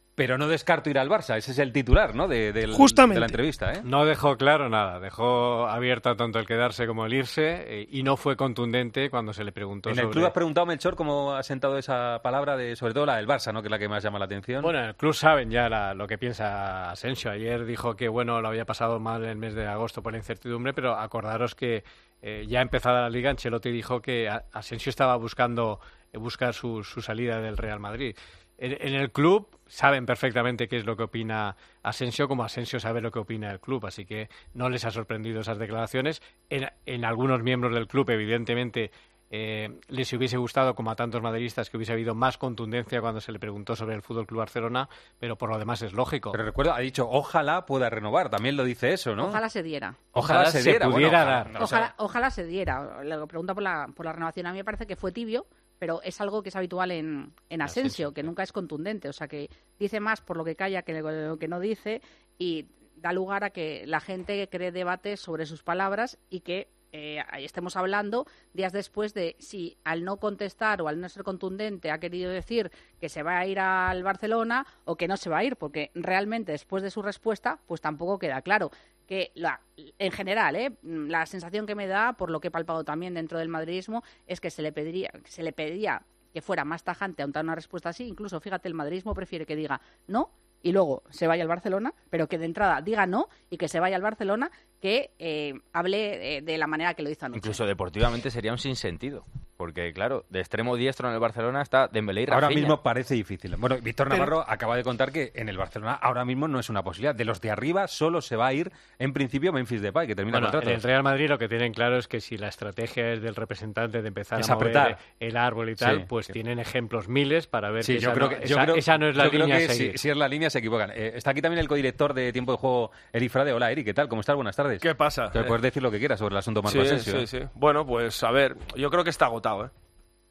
Pero no descarto ir al Barça, ese es el titular, ¿no? De, del, Justamente. de la entrevista, ¿eh? No dejó claro nada, dejó abierto tanto el quedarse como el irse eh, y no fue contundente cuando se le preguntó En sobre... el club has preguntado, Melchor, cómo ha sentado esa palabra, de sobre todo la del Barça, ¿no? Que es la que más llama la atención. Bueno, en el club saben ya la- lo que piensa Asensio. Ayer dijo que, bueno, lo había pasado mal el mes de agosto por la incertidumbre, pero acordaros que eh, ya empezada la Liga, Ancelotti dijo que a- Asensio estaba buscando eh, buscar su, su salida del Real Madrid. En, en el club saben perfectamente qué es lo que opina Asensio, como Asensio sabe lo que opina el club, así que no les ha sorprendido esas declaraciones. En, en algunos miembros del club, evidentemente, eh, les hubiese gustado, como a tantos madridistas, que hubiese habido más contundencia cuando se le preguntó sobre el Fútbol Club Barcelona, pero por lo demás es lógico. Pero recuerdo, ha dicho, ojalá pueda renovar, también lo dice eso, ¿no? Ojalá se diera. Ojalá, se diera, pudiera bueno, dar. ojalá, o sea, Ojalá, ojalá se diera. Le pregunta por la, por la renovación. A mí me parece que fue tibio, pero es algo que es habitual en, en Asensio, que nunca es contundente. O sea, que dice más por lo que calla que lo que no dice y da lugar a que la gente cree debates sobre sus palabras y que eh, estemos hablando días después de si al no contestar o al no ser contundente ha querido decir que se va a ir al Barcelona o que no se va a ir, porque realmente después de su respuesta pues tampoco queda claro. Que la, en general, ¿eh? la sensación que me da, por lo que he palpado también dentro del madridismo, es que se le pediría, se le pedía que fuera más tajante ante una respuesta así. Incluso, fíjate, el madridismo prefiere que diga no y luego se vaya al Barcelona, pero que de entrada diga no y que se vaya al Barcelona, que eh, hable eh, de la manera que lo hizo anoche. Incluso deportivamente sería un sinsentido. Porque, claro, de extremo diestro en el Barcelona está Dembélé y Rafinha. Ahora mismo parece difícil. Bueno, Víctor Pero- Navarro acaba de contar que en el Barcelona ahora mismo no es una posibilidad. De los de arriba solo se va a ir, en principio, Memphis Depay, que termina Bueno, contrato. en el Real Madrid lo que tienen claro es que si la estrategia es del representante de empezar Es a mover apretar. el árbol y tal, Sí, pues sí. tienen ejemplos miles para ver Sí, que yo esa, creo no, que, yo esa- creo- esa no es la yo creo línea que a seguir. Si, si es la línea, se equivocan. Eh, está aquí también el codirector de Tiempo de Juego, Eric Frade. Hola, Eric, ¿qué tal? ¿Cómo estás? Buenas tardes. ¿Qué pasa? Te puedes decir lo que quieras sobre el asunto Marco Sí, Asensio. sí, ¿eh? sí. Bueno, pues a ver, yo creo que está agotado, ¿eh?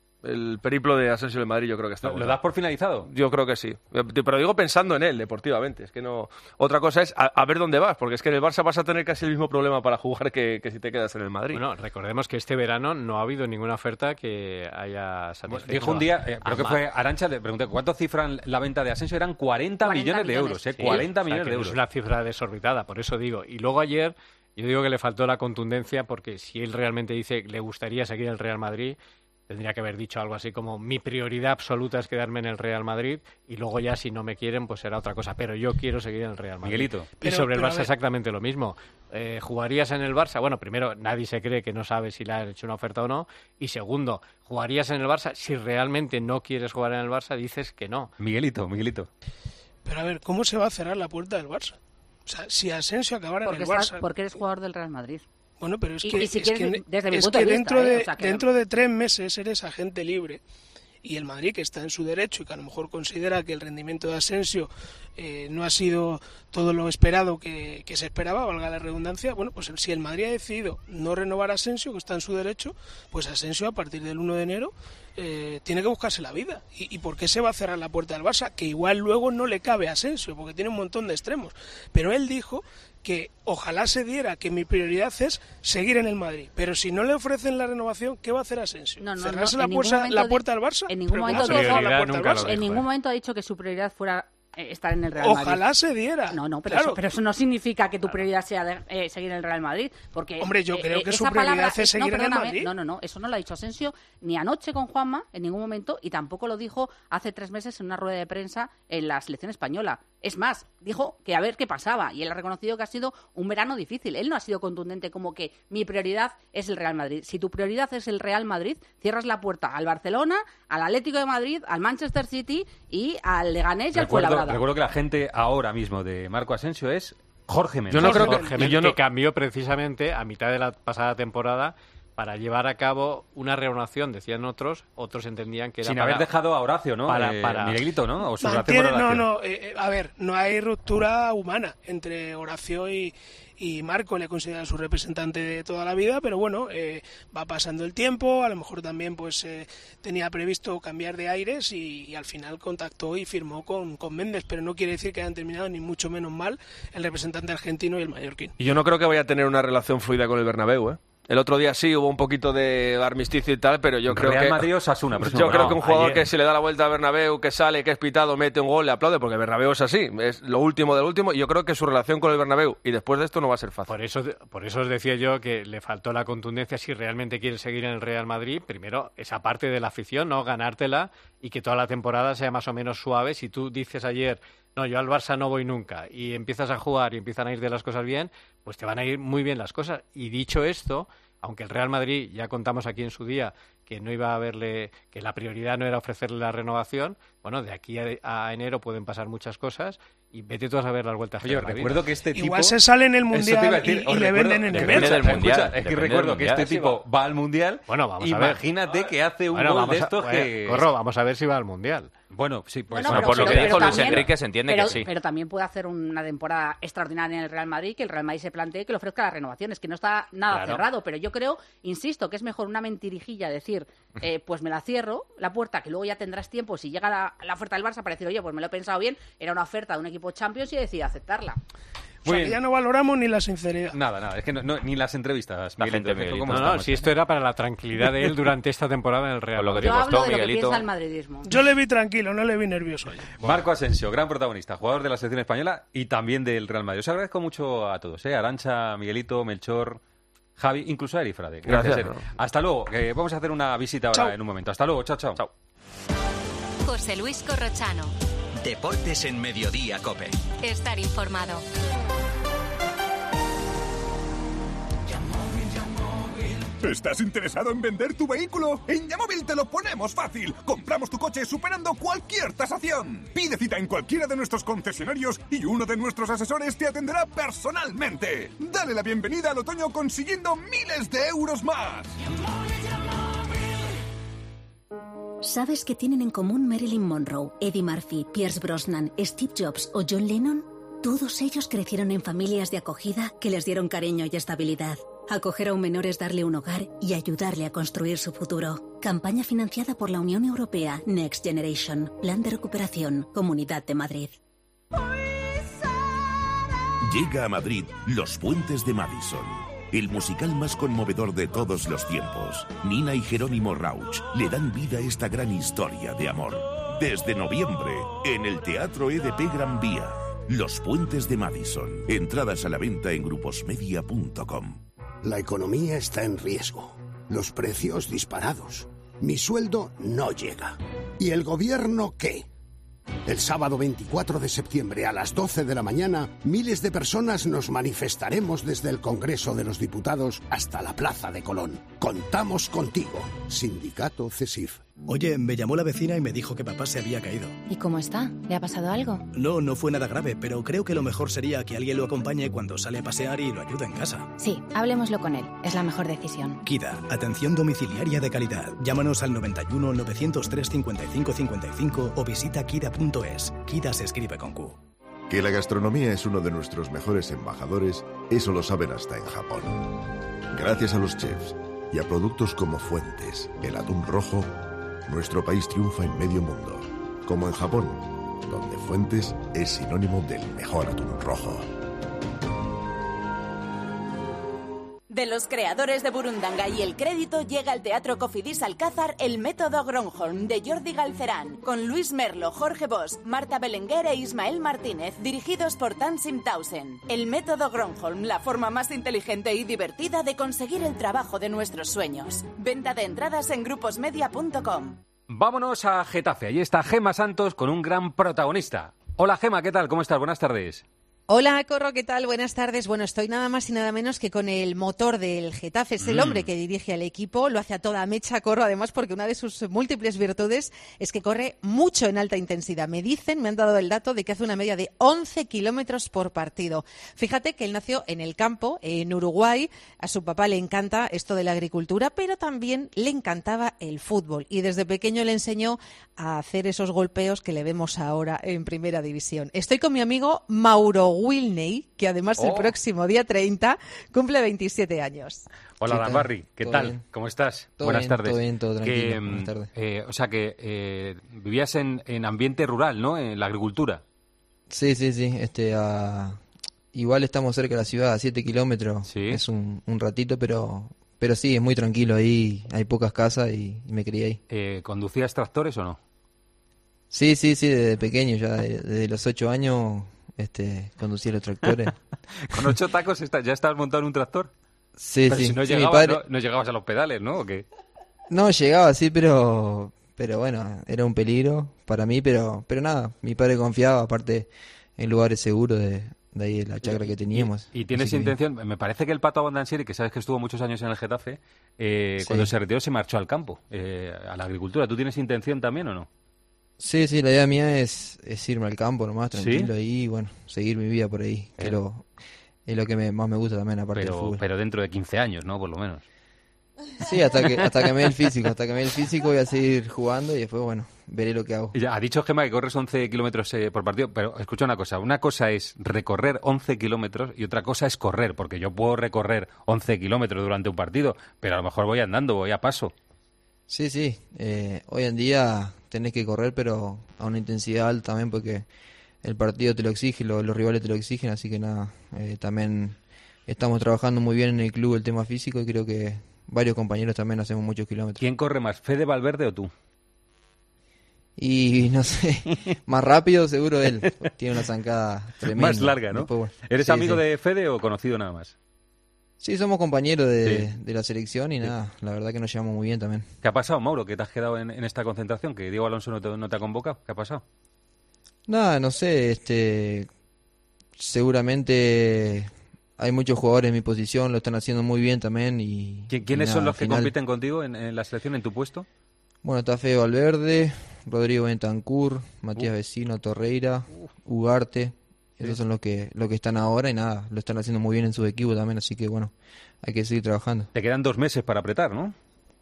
El periplo de Asensio de Madrid yo creo que está ¿Lo agotado. das por finalizado? Yo creo que sí. Pero digo pensando en él, deportivamente. Es que no. Otra cosa es a, a ver dónde vas, porque es que en el Barça vas a tener casi el mismo problema para jugar que, que si te quedas en el Madrid. Bueno, recordemos que este verano no ha habido ninguna oferta que haya satisfecho. Dijo un día, eh, a creo que Ma- fue Arantxa, le pregunté cuánto cifran la venta de Asensio, eran cuarenta, millones de euros, ¿eh? Sí, cuarenta o sea, millones que de no euros. Es una cifra desorbitada, por eso digo. Y luego ayer, yo digo que le faltó la contundencia, porque si él realmente dice que le gustaría seguir en el Real Madrid, tendría que haber dicho algo así como mi prioridad absoluta es quedarme en el Real Madrid y luego ya si no me quieren pues será otra cosa, pero yo quiero seguir en el Real Madrid. Miguelito. Y Pero- sobre el pero a Barça ver- exactamente lo mismo. Eh, ¿Jugarías en el Barça? Bueno, primero, nadie se cree que no sabe si le han hecho una oferta o no. Y segundo, ¿jugarías en el Barça? Si realmente no quieres jugar en el Barça, dices que no. Miguelito, Miguelito. Pero a ver, ¿cómo se va a cerrar la puerta del Barça? O sea, si Asensio acabara Porque, en el estás- Barça... porque eres jugador del Real Madrid. Bueno, pero es Y- que, y si es quieres, que, desde mi es punto que de dentro vista, de, ¿eh? O sea, que- dentro de tres meses eres agente libre y el Madrid, que está en su derecho y que a lo mejor considera que el rendimiento de Asensio eh, no ha sido todo lo esperado que, que se esperaba, valga la redundancia, bueno, pues si el Madrid ha decidido no renovar a Asensio, que está en su derecho, pues Asensio a partir del uno de enero eh, tiene que buscarse la vida. ¿Y, ¿Y por qué se va a cerrar la puerta del Barça? Que igual luego no le cabe a Asensio, porque tiene un montón de extremos. Pero él dijo que ojalá se diera, que mi prioridad es seguir en el Madrid. Pero si no le ofrecen la renovación, ¿qué va a hacer Asensio? No, no, ¿Cerrarse no, la, en ningún puerta, momento la di- puerta al Barça? En ningún ¿Pero momento cómo se va a cerrar la Prioridad puerta al nunca lo Barça? dijo, En ningún ¿eh? momento ha dicho que su prioridad fuera eh, estar en el Real Ojalá Madrid. se diera. No, no, pero, Claro. eso, pero eso no significa que tu prioridad sea de- eh, seguir en el Real Madrid. Porque, Hombre, yo creo que esa su prioridad palabra- es seguir no, en el perdóname, Madrid. No, no, no, eso no lo ha dicho Asensio ni anoche con Juanma en ningún momento y tampoco lo dijo hace tres meses en una rueda de prensa en la selección española. Es más, dijo que a ver qué pasaba y él ha reconocido que ha sido un verano difícil. Él no ha sido contundente como que mi prioridad es el Real Madrid. Si tu prioridad es el Real Madrid, cierras la puerta al Barcelona, al Atlético de Madrid, al Manchester City y al Leganés y al Recuerdo, Fuenlabrada. recuerdo que la gente ahora mismo de Marco Asensio es Jorge Méndez. Yo no creo que Jorge Méndez, que cambió precisamente a mitad de la pasada temporada para llevar a cabo una renovación, decían otros, otros entendían que era Sin para- haber dejado a Horacio, ¿no? Para, Eh, para- Miguelito, ¿no? O su Mantiene- relación con no, Horacio. no, eh, eh, a ver, no hay ruptura humana entre Horacio y, y Marco, le considera su representante de toda la vida, pero bueno, eh, va pasando el tiempo, a lo mejor también pues eh, tenía previsto cambiar de aires y, y al final contactó y firmó con, con Méndez, pero no quiere decir que hayan terminado ni mucho menos mal el representante argentino y el mallorquín. Y yo no creo que vaya a tener una relación fluida con el Bernabéu, ¿eh? El otro día sí hubo un poquito de armisticio y tal, pero yo creo Real que... Madrid o Osasuna, por Yo ejemplo. creo No, que un jugador ayer- que se le da la vuelta a Bernabéu, que sale, que es pitado, mete un gol, le aplaude, porque Bernabéu es así, es lo último del último, y yo creo que su relación con el Bernabéu y después de esto no va a ser fácil. Por eso, por eso os decía yo que le faltó la contundencia si realmente quiere seguir en el Real Madrid. Primero, esa parte de la afición, ¿no? Ganártela y que toda la temporada sea más o menos suave. Si tú dices ayer, no, yo al Barça no voy nunca, y empiezas a jugar y empiezan a ir de las cosas bien, pues te van a ir muy bien las cosas. Y dicho esto, aunque el Real Madrid, ya contamos aquí en su día, que no iba a verle, que la prioridad no era ofrecerle la renovación, bueno, de aquí a, a enero pueden pasar muchas cosas y vete tú a saber las vueltas. Oye, os recuerdo que este tipo... Igual se sale en el Eso te Mundial iba a decir, y, os y le recuerdo- venden en el depende Barça. del Mundial. Es que depende del recuerdo que Mundial. este tipo va al Mundial. Bueno, vamos a ver. Imagínate que hace un Bueno, gol vamos de a- estos bueno, que... Corro, vamos a ver si va al Mundial. Bueno, sí, pues... Bueno, Bueno, pero- por lo que pero- dijo pero Luis también- Enrique se entiende pero, que sí. Pero también puede hacer una temporada extraordinaria en el Real Madrid, que el Real Madrid se plantee que le ofrezca las renovaciones, que no está nada Claro. cerrado. Pero yo creo, insisto, que es mejor una mentirijilla decir, eh, pues me la cierro, la puerta, que luego ya tendrás tiempo, si llega la, la oferta del Barça, para decir, oye, pues me lo he pensado bien, era una oferta de un equipo Champions y decidí aceptarla. O sea, que ya no valoramos ni la sinceridad. Nada, nada, es que no, no- ni las entrevistas, La Miguelito, gente, es que Miguelito. ¿cómo No, no, estamos? si esto era para la tranquilidad de él durante esta temporada en el Real Con lo que Madrid. Yo te hablo costó, de lo que Miguelito. piensa el madridismo. Yo le vi tranquilo, no le vi nervioso ayer. Marco Asensio, gran protagonista, jugador de la selección española y también del Real Madrid. Os agradezco mucho a todos, ¿eh? Arancha, Miguelito, Melchor, Javi, incluso a Eri Frade. Gracias, Gracias. Eri. Hasta luego, que vamos a hacer una visita ahora Chao. en un momento. Hasta luego, chao, chao. Chao. José Luis Corrochano. Deportes en Mediodía, COPE. Estar informado. ¿Estás interesado en vender tu vehículo? En Yamóvil te lo ponemos fácil. Compramos tu coche superando cualquier tasación. Pide cita en cualquiera de nuestros concesionarios y uno de nuestros asesores te atenderá personalmente. Dale la bienvenida al otoño consiguiendo miles de euros más. ¿Sabes qué tienen en común Marilyn Monroe, Eddie Murphy, Pierce Brosnan, Steve Jobs o John Lennon? Todos ellos crecieron en familias de acogida que les dieron cariño y estabilidad. Acoger a un menor es darle un hogar y ayudarle a construir su futuro. Campaña financiada por la Unión Europea Next Generation. Plan de recuperación. Comunidad de Madrid. Llega a Madrid Los Puentes de Madison, el musical más conmovedor de todos los tiempos. Nina y Jerónimo Rauch le dan vida a esta gran historia de amor. Desde noviembre, en el Teatro E D P Gran Vía. Los Puentes de Madison. Entradas a la venta en gruposmedia punto com. La economía está en riesgo. Los precios disparados. Mi sueldo no llega. ¿Y el gobierno qué? El sábado veinticuatro de septiembre a las doce de la mañana, miles de personas nos manifestaremos desde el Congreso de los Diputados hasta la Plaza de Colón. Contamos contigo. Sindicato CESIF. Oye, me llamó la vecina y me dijo que papá se había caído. ¿Y cómo está? ¿Le ha pasado algo? No, no fue nada grave, pero creo que lo mejor sería que alguien lo acompañe cuando sale a pasear y lo ayude en casa. Sí, hablemoslo con él. Es la mejor decisión. Kida, atención domiciliaria de calidad. Llámanos al noventa y uno, novecientos tres, cincuenta y cinco cincuenta y cinco o visita kida punto es. Kida se escribe con Q. Que la gastronomía es uno de nuestros mejores embajadores, eso lo saben hasta en Japón. Gracias a los chefs y a productos como Fuentes, el atún rojo, nuestro país triunfa en medio mundo, como en Japón, donde Fuentes es sinónimo del mejor atún rojo. De los creadores de Burundanga y El Crédito llega al Teatro Cofidis Alcázar El Método Gronholm de Jordi Galcerán, con Luis Merlo, Jorge Bosch, Marta Belenguer e Ismael Martínez, dirigidos por Tansim Tausen. El Método Gronholm, la forma más inteligente y divertida de conseguir el trabajo de nuestros sueños. Venta de entradas en gruposmedia punto com. Vámonos a Getafe. Allí está Gema Santos con un gran protagonista. Hola Gema, ¿qué tal? ¿Cómo estás? Buenas tardes. Hola, Corro, ¿qué tal? Buenas tardes. Bueno, estoy nada más y nada menos que con el motor del Getafe. Es el Mm. hombre que dirige al equipo, lo hace a toda mecha, Corro, además porque una de sus múltiples virtudes es que corre mucho en alta intensidad. Me dicen, me han dado el dato de que hace una media de once kilómetros por partido. Fíjate que él nació en el campo, en Uruguay. A su papá le encanta esto de la agricultura, pero también le encantaba el fútbol. Y desde pequeño le enseñó a hacer esos golpeos que le vemos ahora en Primera División. Estoy con mi amigo Mauro Wilney, que además el Oh. próximo día treinta cumple veintisiete años. Hola, ¿Qué tal? Lambarri, ¿qué ¿Todo tal? bien? ¿Cómo estás? Todo Buenas bien, tardes. todo bien, todo tranquilo. Que, Buenas mm, tardes. eh, o sea que eh, vivías en, en ambiente rural, ¿no? En la agricultura. Sí, sí, sí. Este, a- igual estamos cerca de la ciudad, a siete kilómetros. Es un, un ratito, pero pero sí, es muy tranquilo ahí, hay pocas casas y, y me crié ahí. Eh, ¿Conducías tractores o no? Sí, sí, sí, desde pequeño, ya desde, desde los ocho años este, conducía los tractores. ¿Con ocho tacos está, ya estabas montado en un tractor? Sí, pero sí. Si no, sí, llegabas, mi padre... no, no llegabas a los pedales, ¿no? ¿O qué? No, llegaba, sí, pero pero bueno, era un peligro para mí, pero pero nada, mi padre confiaba, aparte en lugares seguros de, de ahí de la chacra que teníamos. ¿Y, y tienes intención? Me parece que el Pato Abondansieri, que sabes que estuvo muchos años en el Getafe, eh, Sí. cuando se retiró se marchó al campo, eh, a la agricultura. ¿Tú tienes intención también o no? Sí, sí, la idea mía es, es irme al campo nomás, tranquilo, ¿Sí? y bueno, seguir mi vida por ahí, que Eh. lo, es lo que me, más me gusta también, aparte del Pero, fútbol. pero dentro de quince años, ¿no? Por lo menos. Sí, hasta que hasta que me dé el físico, hasta que me dé el físico voy a seguir jugando y después, bueno, veré lo que hago. Y ya, ha dicho Gemma que corres once kilómetros eh, por partido, pero escucha una cosa, una cosa es recorrer once kilómetros y otra cosa es correr, porque yo puedo recorrer once kilómetros durante un partido, pero a lo mejor voy andando, voy a paso. Sí, sí, eh, hoy en día tenés que correr, pero a una intensidad alta también, porque el partido te lo exige, lo- los rivales te lo exigen, así que nada, eh, también estamos trabajando muy bien en el club el tema físico y creo que varios compañeros también hacemos muchos kilómetros. ¿Quién corre más, Fede Valverde o tú? Y no sé, más rápido seguro él, tiene una zancada tremenda. Más larga, ¿no? Después, bueno, ¿Eres sí, amigo sí. de Fede o conocido nada más? Sí, somos compañeros de, Sí. de la selección y nada, la verdad que nos llevamos muy bien también. ¿Qué ha pasado, Mauro? ¿Que te has quedado en, en esta concentración? ¿Que Diego Alonso no te, no te ha convocado? ¿Qué ha pasado? Nada, no sé, este, seguramente hay muchos jugadores en mi posición, lo están haciendo muy bien también y... ¿Qui- y ¿Quiénes nada, son al los que final- compiten contigo en, en la selección, en tu puesto? Bueno, está Fede Valverde, Rodrigo Bentancur, Matías Uh. Vecino, Torreira, Ugarte, esos son los que, los que están ahora y nada, lo están haciendo muy bien en sus equipos también, así que bueno, hay que seguir trabajando. Te quedan dos meses para apretar, ¿no?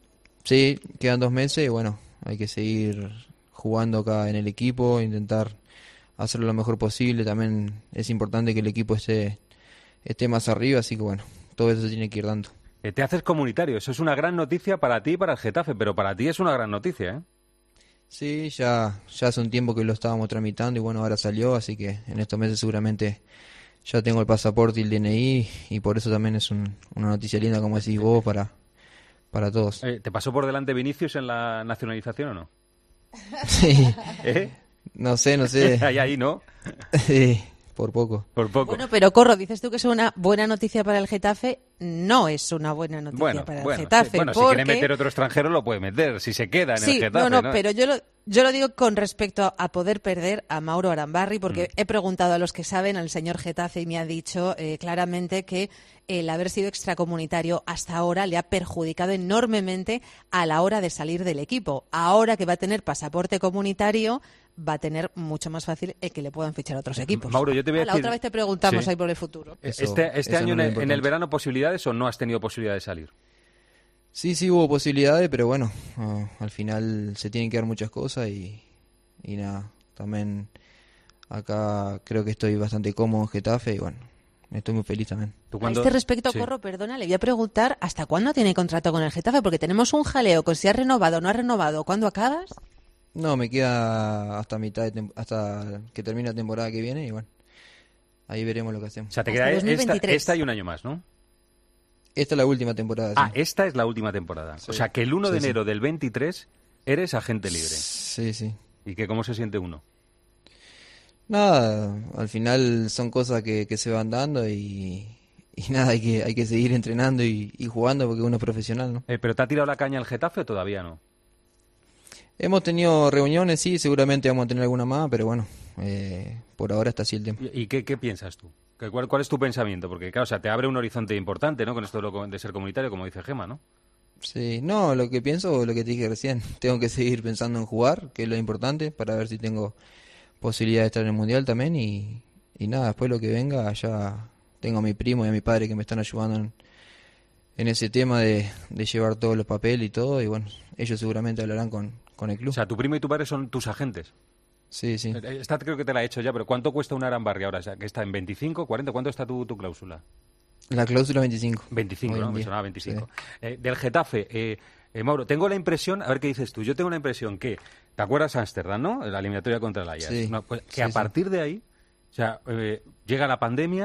Sí, quedan dos meses y bueno, hay que seguir jugando acá en el equipo, intentar hacerlo lo mejor posible. También es importante que el equipo esté, esté más arriba, así que bueno, todo eso se tiene que ir dando. Eh, te haces comunitario, eso es una gran noticia para ti y para el Getafe, pero para ti es una gran noticia, ¿eh? Sí, ya, ya hace un tiempo que lo estábamos tramitando y bueno, ahora salió, así que en estos meses seguramente ya tengo el pasaporte y el D N I y por eso también es un- una noticia linda, como decís vos, para, para todos. Eh, ¿Te pasó por delante Vinicius en la nacionalización o no? Sí. ¿Eh? No sé, no sé. Ahí, ahí, ¿no? Sí, por poco. Por poco. Bueno, pero Corro, dices tú que es una buena noticia para el Getafe. No es una buena noticia Bueno, para bueno, el Getafe. sí. Bueno, si porque... quiere meter otro extranjero lo puede meter, si se queda en Sí, el Getafe, no, no, pero yo lo, yo lo digo con respecto a, a poder perder a Mauro Arambarri, porque Mm. he preguntado a los que saben, al señor Getafe, y me ha dicho eh, claramente que el haber sido extracomunitario hasta ahora le ha perjudicado enormemente a la hora de salir del equipo. Ahora que va a tener pasaporte comunitario, va a tener mucho más fácil el que le puedan fichar a otros equipos. Mauro, yo te voy a Ah, la decir- otra vez te preguntamos Sí. ahí por el futuro. Eso- ¿Este, este eso año no en, es lo el, en el importante. verano posibilidades o no has tenido posibilidad de salir? Sí, sí hubo posibilidades, pero bueno, ah, al final se tienen que dar muchas cosas y, y nada, también acá creo que estoy bastante cómodo en Getafe y bueno, estoy muy feliz también. A este respecto, Sí. Corro, perdona, le voy a preguntar ¿hasta cuándo tiene contrato con el Getafe? Porque tenemos un jaleo con si ha renovado o no ha renovado. ¿Cuándo acabas? No, me queda hasta mitad de tem- hasta que termine la temporada que viene y bueno, ahí veremos lo que hacemos. O sea, te Hasta queda dos mil esta, veintitrés. esta y un año más, ¿no? Esta es la última temporada. Ah, sí. esta es la última temporada. Sí. O sea, que el uno de Sí, sí. enero del veintitrés eres agente libre. Sí, sí. ¿Y que cómo se siente uno? Nada, al final son cosas que, que se van dando y, y nada, hay que, hay que seguir entrenando y, y jugando porque uno es profesional, ¿no? Eh, ¿Pero te ha tirado la caña el Getafe o todavía no? Hemos tenido reuniones, sí, seguramente vamos a tener alguna más, pero bueno, eh, por ahora está así el tema. ¿Y, y qué, qué piensas tú? ¿Qué- ¿Cuál, ¿Cuál es tu pensamiento? Porque, claro, o sea, te abre un horizonte importante, ¿no? Con esto de lo- de ser comunitario, como dice Gema, ¿no? Sí, no, lo que pienso, lo que te dije recién, tengo que seguir pensando en jugar, que es lo importante, para ver si tengo posibilidad de estar en el Mundial también y, y nada, después lo que venga, ya tengo a mi primo y a mi padre que me están ayudando en, en ese tema de, de llevar todos los papeles y todo, y bueno, ellos seguramente hablarán con, con el club. O sea, tu primo y tu padre son tus agentes. Sí, sí. Eh, Esta creo que te la he hecho ya, pero ¿cuánto cuesta un Arambarri ahora? O sea, que está en veinticinco, cuarenta, ¿cuánto está tu, tu cláusula? La cláusula veinticinco. veinticinco, Hoy en ¿no? Me día. sonaba veinticinco. Sí. Eh, del Getafe, eh, eh, Mauro, tengo la impresión, a ver qué dices tú, yo tengo la impresión que, ¿te acuerdas Ámsterdam, no? La eliminatoria contra el Ajax. Sí, No, pues, que sí, a sí. partir de ahí, o sea, eh, llega la pandemia,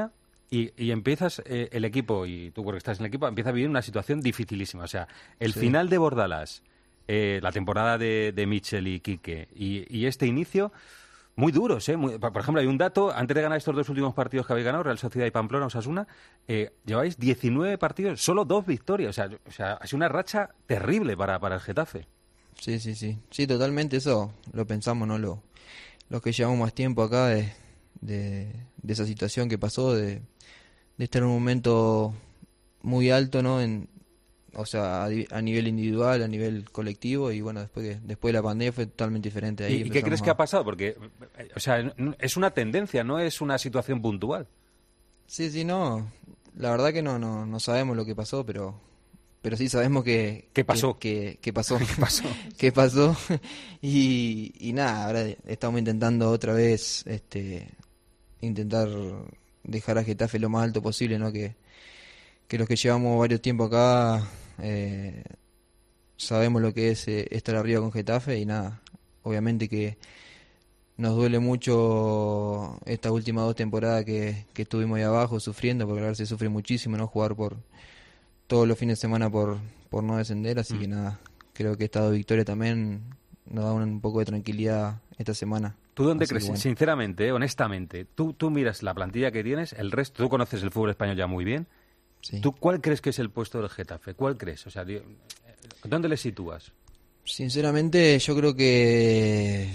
y, y empiezas eh, el equipo, y tú porque estás en el equipo, empieza a vivir una situación dificilísima. O sea, el Sí. final de Bordalás, eh, la temporada de, de Mitchell y Quique, y, y este inicio, muy duros, ¿eh? Muy- por ejemplo, hay un dato, antes de ganar estos dos últimos partidos que habéis ganado, Real Sociedad y Pamplona, Osasuna, eh, lleváis diecinueve partidos, solo dos victorias. O sea, o sea ha sido una racha terrible para, para el Getafe. Sí, sí, sí. Sí, totalmente, eso lo pensamos, ¿no? Lo, los que llevamos más tiempo acá de, de, de esa situación que pasó, de, de estar en un momento muy alto, ¿no? En, o sea, a, di- a nivel individual, a nivel colectivo, y bueno, después que, después de la pandemia fue totalmente diferente. Ahí ¿Y, y qué empezamos crees a- que ha pasado? Porque, eh, o sea, n- es una tendencia, no es una situación puntual. Sí, sí, no. La verdad que no, no, no sabemos lo que pasó, pero, pero sí sabemos que... ¿Qué pasó? Que, que, que pasó. ¿Qué pasó? ¿Qué pasó? y, y nada, ahora estamos intentando otra vez, este, intentar dejar a Getafe lo más alto posible, ¿no? Que, que los que llevamos varios tiempo acá eh, sabemos lo que es eh, estar arriba con Getafe y nada, obviamente que nos duele mucho estas últimas dos temporadas que, que estuvimos ahí abajo sufriendo, porque a ver se sufre muchísimo, ¿no? Jugar por todos los fines de semana por, por no descender, así Mm. que nada, creo que esta dos victorias también nos da un, un poco de tranquilidad esta semana. ¿Tú dónde Así que crees, bueno. sinceramente, eh, honestamente, tú, tú miras la plantilla que tienes, el resto, tú conoces el fútbol español ya muy bien, Sí. ¿tú cuál crees que es el puesto del Getafe? ¿Cuál crees? O sea, di- ¿dónde le sitúas? Sinceramente, yo creo que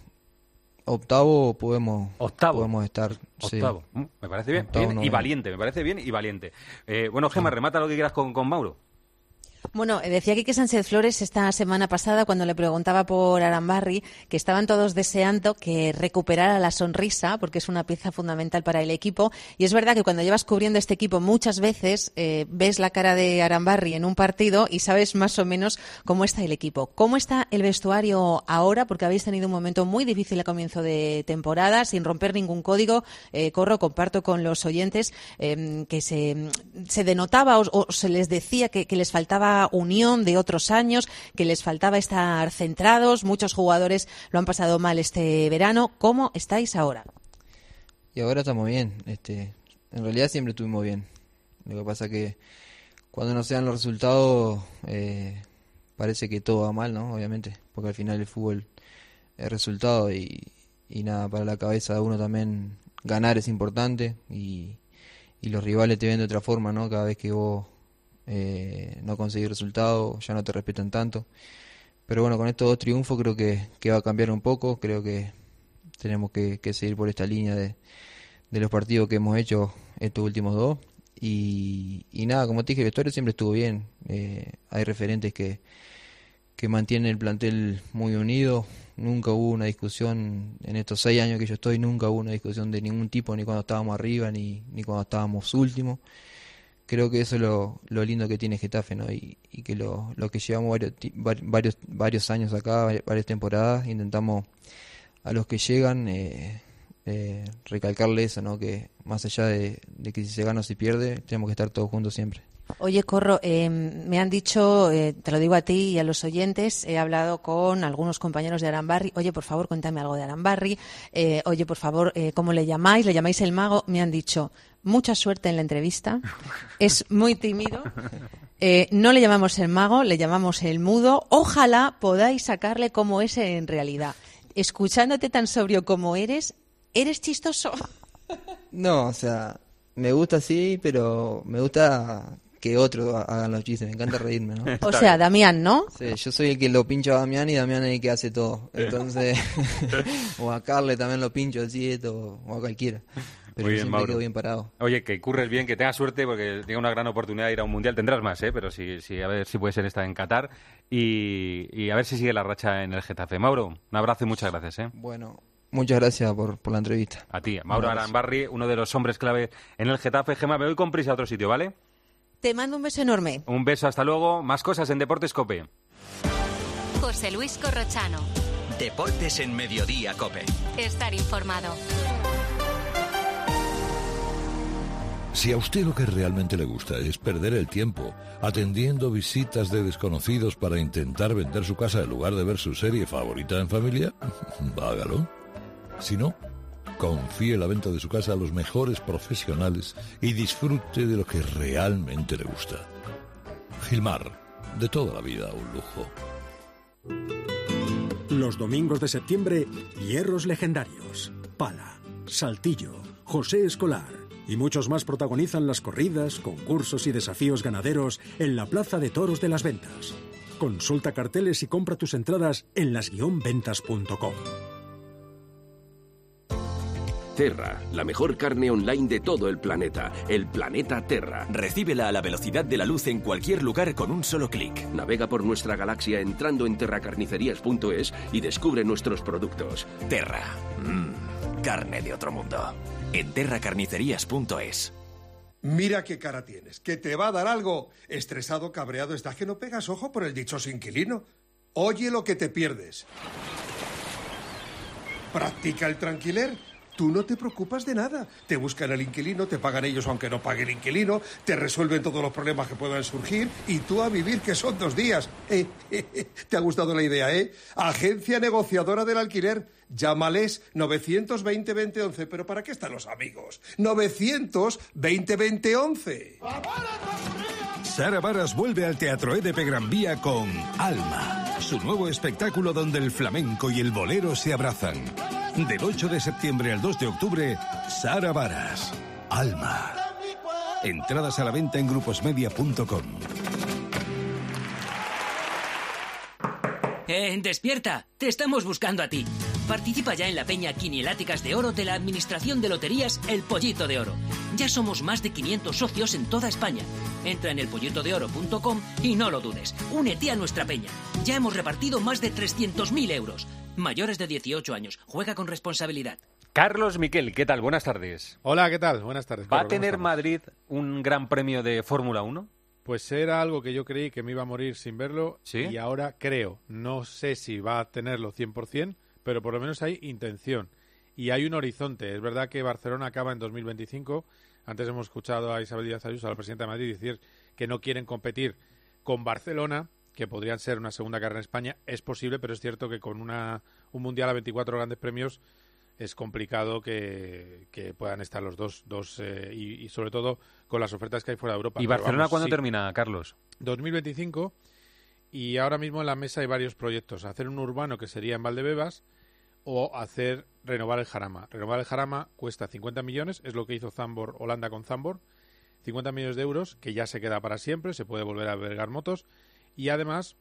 octavo podemos, Octavo. podemos estar. sí. Octavo. Mm, Me parece bien, Octavo, bien y noveno. valiente, me parece bien y valiente. Eh, bueno, Gemma, remata lo que quieras con, con Mauro. Bueno, eh, decía Quique Sánchez Flores esta semana pasada cuando le preguntaba por Arambarri que estaban todos deseando que recuperara la sonrisa porque es una pieza fundamental para el equipo y es verdad que cuando llevas cubriendo este equipo muchas veces eh, ves la cara de Arambarri en un partido y sabes más o menos cómo está el equipo. ¿Cómo está el vestuario ahora? Porque habéis tenido un momento muy difícil a comienzo de temporada sin romper ningún código. Eh, corro, comparto con los oyentes eh, que se, se denotaba o, o se les decía que, que les faltaba unión de otros años, que les faltaba estar centrados. Muchos jugadores lo han pasado mal este verano. ¿Cómo estáis ahora? Y ahora estamos bien. Este, en realidad siempre estuvimos bien. Lo que pasa que cuando no se dan los resultados eh, parece que todo va mal, ¿no? Obviamente, porque al final el fútbol es resultado y, y nada, para la cabeza de uno también ganar es importante y, y los rivales te ven de otra forma, ¿no? Cada vez que vos eh, no conseguís resultados ya no te respetan tanto. Pero bueno, con estos dos triunfos creo que, que va a cambiar un poco. Creo que tenemos que, que seguir por esta línea de, de los partidos que hemos hecho estos últimos dos. Y, y nada, como te dije, el vestuario siempre estuvo bien. Eh, hay referentes que, que mantienen el plantel muy unido. Nunca hubo una discusión, en estos seis años que yo estoy, nunca hubo una discusión de ningún tipo, ni cuando estábamos arriba, ni, ni cuando estábamos últimos. Creo que eso es lo, lo lindo que tiene Getafe, ¿no? Y, y que lo, lo que llevamos varios, ti- va- varios, varios años acá, vari- varias temporadas, intentamos a los que llegan eh, eh, recalcarle eso, ¿no? Que más allá de, de que si se gana o se pierde, tenemos que estar todos juntos siempre. Oye, Corro, eh, me han dicho, eh, te lo digo a ti y a los oyentes, he hablado con algunos compañeros de Arambarri. Oye, por favor, cuéntame algo de Arambarri. Eh, oye, por favor, eh, ¿cómo le llamáis? ¿Le llamáis el mago? Me han dicho, mucha suerte en la entrevista. Es muy tímido. Eh, no le llamamos el mago, le llamamos el mudo. Ojalá podáis sacarle cómo es en realidad. Escuchándote tan sobrio como eres, ¿eres chistoso? No, o sea, me gusta sí, pero me gusta que otros ha- hagan los chistes, me encanta reírme, ¿no? O sea, Damián, ¿no? Sí, yo soy el que lo pincho a Damián y Damián es el que hace todo. Entonces, o a Carle también lo pincho así, esto, o a cualquiera. Pero Muy yo bien, siempre Mauro. quedo bien parado. Oye, que curres bien, que tengas suerte, porque tenga una gran oportunidad de ir a un mundial. Tendrás más, ¿eh? Pero sí, sí, a ver si puede ser esta en Qatar. Y, y a ver si sigue la racha en el Getafe. Mauro, un abrazo y muchas gracias, ¿eh? Bueno, muchas gracias por, por la entrevista. A ti, Mauro Un abrazo. Arambarri, uno de los hombres clave en el Getafe. Gemma, me voy con prisa a otro sitio, ¿vale? Te mando un beso enorme. Un beso, hasta luego. Más cosas en Deportes COPE. José Luis Corrochano. Deportes en Mediodía COPE. Estar informado. Si a usted lo que realmente le gusta es perder el tiempo atendiendo visitas de desconocidos para intentar vender su casa en lugar de ver su serie favorita en familia, hágalo. Si no, confíe en la venta de su casa a los mejores profesionales y disfrute de lo que realmente le gusta. Gilmar, de toda la vida un lujo. Los domingos de septiembre, hierros legendarios. Pala, Saltillo, José Escolar y muchos más protagonizan las corridas, concursos y desafíos ganaderos en la Plaza de Toros de las Ventas. Consulta carteles y compra tus entradas en las guion ventas punto com. Terra, la mejor carne online de todo el planeta. El planeta Terra. Recíbela a la velocidad de la luz en cualquier lugar con un solo clic. Navega por nuestra galaxia entrando en terra carnicerías punto es y descubre nuestros productos. Terra. Mmm, carne de otro mundo. En terra carnicerías punto es. Mira qué cara tienes, que te va a dar algo. Estresado, cabreado, estás que no pegas ojo por el dichoso inquilino. Oye lo que te pierdes. Practica el tranquiler. Tú no te preocupas de nada. Te buscan el inquilino, te pagan ellos aunque no pague el inquilino, te resuelven todos los problemas que puedan surgir y tú a vivir, que son dos días. Eh, eh, eh, ¿Te ha gustado la idea, eh? Agencia negociadora del alquiler. Llámales novecientos veinte veinte once. ¿Pero para qué están los amigos? novecientos veinte veinte once. Sara Varas vuelve al Teatro E D P Gran Vía con Alma, su nuevo espectáculo donde el flamenco y el bolero se abrazan. Del ocho de septiembre al dos de octubre, Sara Varas, Alma. Entradas a la venta en gruposmedia punto com. ¡Eh, despierta! Te estamos buscando a ti. Participa ya en la peña Quinieláticas de Oro de la Administración de Loterías El Pollito de Oro. Ya somos más de quinientos socios en toda España. Entra en el pollito de oro punto com y no lo dudes. Únete a nuestra peña. Ya hemos repartido más de trescientos mil euros. Mayores de dieciocho años. Juega con responsabilidad. Carlos Miquel, ¿qué tal? Buenas tardes. Hola, ¿qué tal? Buenas tardes. ¿Va a tener Madrid un gran premio de Fórmula uno? Pues era algo que yo creí que me iba a morir sin verlo. ¿Sí? Y ahora creo. No sé si va a tenerlo cien por ciento, pero por lo menos hay intención. Y hay un horizonte. Es verdad que Barcelona acaba en dos mil veinticinco. Antes hemos escuchado a Isabel Díaz Ayuso, a la presidenta de Madrid, decir que no quieren competir con Barcelona, que podrían ser una segunda carrera en España. Es posible, pero es cierto que con una un mundial a veinticuatro grandes premios es complicado que, que puedan estar los dos, dos eh, y, y sobre todo con las ofertas que hay fuera de Europa. ¿Y Pero Barcelona vamos, cuándo sí. termina, Carlos? dos mil veinticinco, y ahora mismo en la mesa hay varios proyectos. Hacer un urbano que sería en Valdebebas o hacer renovar el Jarama. Renovar el Jarama cuesta cincuenta millones, es lo que hizo Zambor, Holanda con Zambor, cincuenta millones de euros, que ya se queda para siempre, se puede volver a albergar motos, y además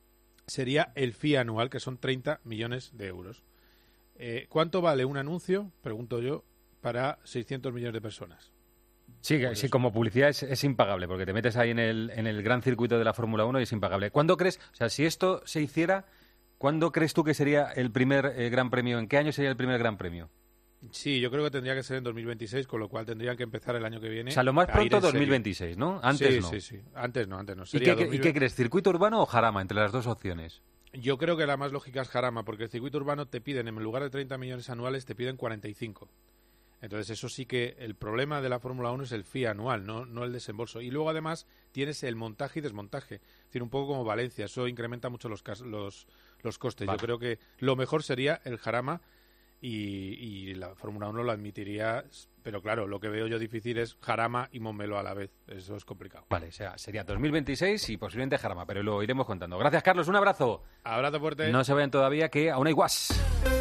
sería el F I A anual, que son treinta millones de euros. Eh, ¿Cuánto vale un anuncio, pregunto yo, para seiscientos millones de personas? Sí, sí, como publicidad es, es impagable, porque te metes ahí en el, en el gran circuito de la Fórmula uno y es impagable. ¿Cuándo crees, o sea, si esto se hiciera, cuándo crees tú que sería el primer eh, gran premio? ¿En qué año sería el primer gran premio? Sí, yo creo que tendría que ser en dos mil veintiséis, con lo cual tendrían que empezar el año que viene. O sea, lo más pronto dos mil veintiséis, ¿no? Antes sí, no. Sí, sí, antes no, antes no. ¿Y Sería qué, dos mil... ¿Y qué crees, circuito urbano o Jarama, entre las dos opciones? Yo creo que la más lógica es Jarama, porque el circuito urbano te piden, en lugar de treinta millones anuales, te piden cuarenta y cinco. Entonces eso sí que el problema de la Fórmula uno es el F I A anual, no, no el desembolso. Y luego además tienes el montaje y desmontaje. Es decir, un poco como Valencia, eso incrementa mucho los, los, los costes. Vale. Yo creo que lo mejor sería el Jarama y, y la Fórmula uno lo admitiría, pero claro, lo que veo yo difícil es Jarama y Montmeló a la vez. Eso es complicado. Vale, o sea, sería dos mil veintiséis y posiblemente Jarama, pero lo iremos contando. Gracias, Carlos, un abrazo. Abrazo fuerte. No se vayan todavía, que aún hay guas.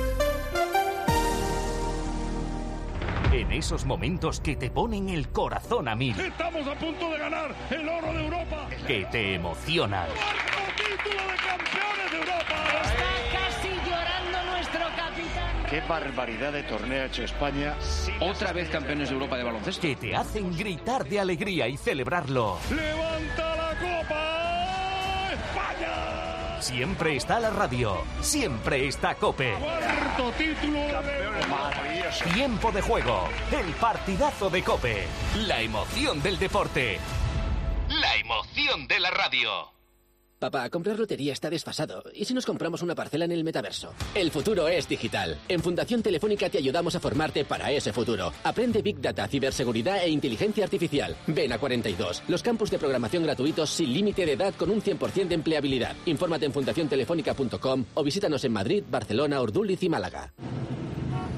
En esos momentos que te ponen el corazón a mil. Estamos a punto de ganar el oro de Europa. Que te emocionan. ¡Cuarto título de campeones de Europa! Está casi llorando nuestro capitán. Qué barbaridad de torneo ha hecho España. Otra vez campeones de Europa de baloncesto. Que te hacen gritar de alegría y celebrarlo. ¡Levanta la copa! ¡España! Siempre está la radio. Siempre está COPE. ¡Cuarto título! Maravilloso. Tiempo de juego. El partidazo de COPE. La emoción del deporte. La emoción de la radio. Papá, comprar lotería está desfasado. ¿Y si nos compramos una parcela en el metaverso? El futuro es digital. En Fundación Telefónica te ayudamos a formarte para ese futuro. Aprende Big Data, ciberseguridad e inteligencia artificial. Ven a cuarenta y dos. Los campus de programación gratuitos sin límite de edad con un cien por ciento de empleabilidad. Infórmate en fundación telefónica punto com o visítanos en Madrid, Barcelona, Urduliz y Málaga.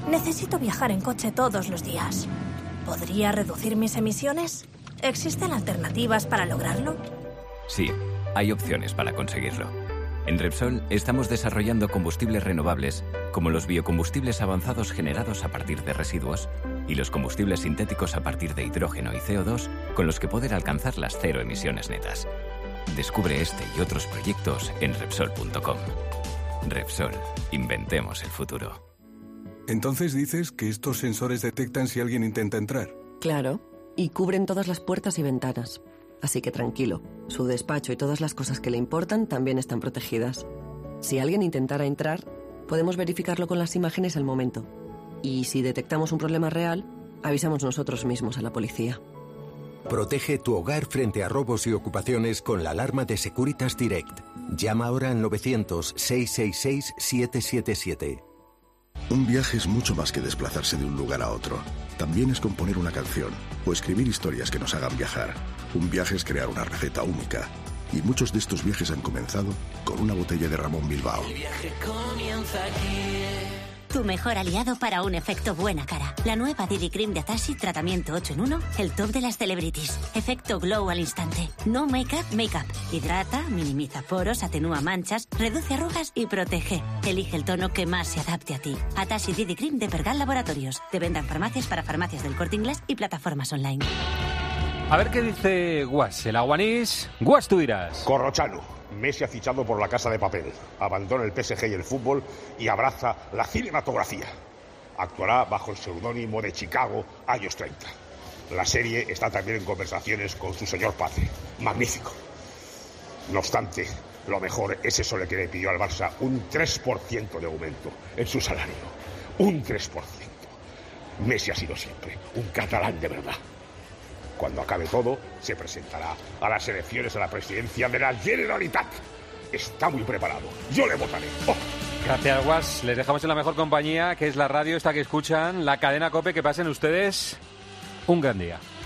Necesito viajar en coche todos los días. ¿Podría reducir mis emisiones? ¿Existen alternativas para lograrlo? Sí, hay opciones para conseguirlo. En Repsol estamos desarrollando combustibles renovables, como los biocombustibles avanzados generados a partir de residuos y los combustibles sintéticos a partir de hidrógeno y C O dos, con los que poder alcanzar las cero emisiones netas. Descubre este y otros proyectos en Repsol punto com. Repsol, inventemos el futuro. ¿Entonces dices que estos sensores detectan si alguien intenta entrar? Claro, y cubren todas las puertas y ventanas. Así que tranquilo, su despacho y todas las cosas que le importan también están protegidas. Si alguien intentara entrar, podemos verificarlo con las imágenes al momento. Y si detectamos un problema real, avisamos nosotros mismos a la policía. Protege tu hogar frente a robos y ocupaciones con la alarma de Securitas Direct. Llama ahora al novecientos, seiscientos sesenta y seis, setecientos setenta y siete. Un viaje es mucho más que desplazarse de un lugar a otro. También es componer una canción o escribir historias que nos hagan viajar. Un viaje es crear una receta única. Y muchos de estos viajes han comenzado con una botella de Ramón Bilbao. El viaje comienza aquí. Tu mejor aliado para un efecto buena cara. La nueva Didi Cream de Atashi, tratamiento ocho en uno, el top de las celebrities. Efecto glow al instante. No make-up, make-up. Hidrata, minimiza poros, atenúa manchas, reduce arrugas y protege. Elige el tono que más se adapte a ti. Atashi Didi Cream de Pergal Laboratorios. De venta en farmacias para farmacias del Corte Inglés y plataformas online. A ver qué dice Guas, el aguanís. Guas, tú dirás. Corrochano. Messi ha fichado por la Casa de Papel, abandona el P S G y el fútbol y abraza la cinematografía. Actuará bajo el seudónimo de Chicago, años treinta. La serie está también en conversaciones con su señor padre. Magnífico. No obstante, lo mejor es eso le que le pidió al Barça un tres por ciento de aumento en su salario. Un tres por ciento. Messi ha sido siempre un catalán de verdad. Cuando acabe todo, se presentará a las elecciones a la presidencia de la Generalitat. Está muy preparado. Yo le votaré. Oh. Gracias, Guas. Les dejamos en la mejor compañía, que es la radio esta que escuchan, la cadena COPE. Que pasen ustedes un gran día.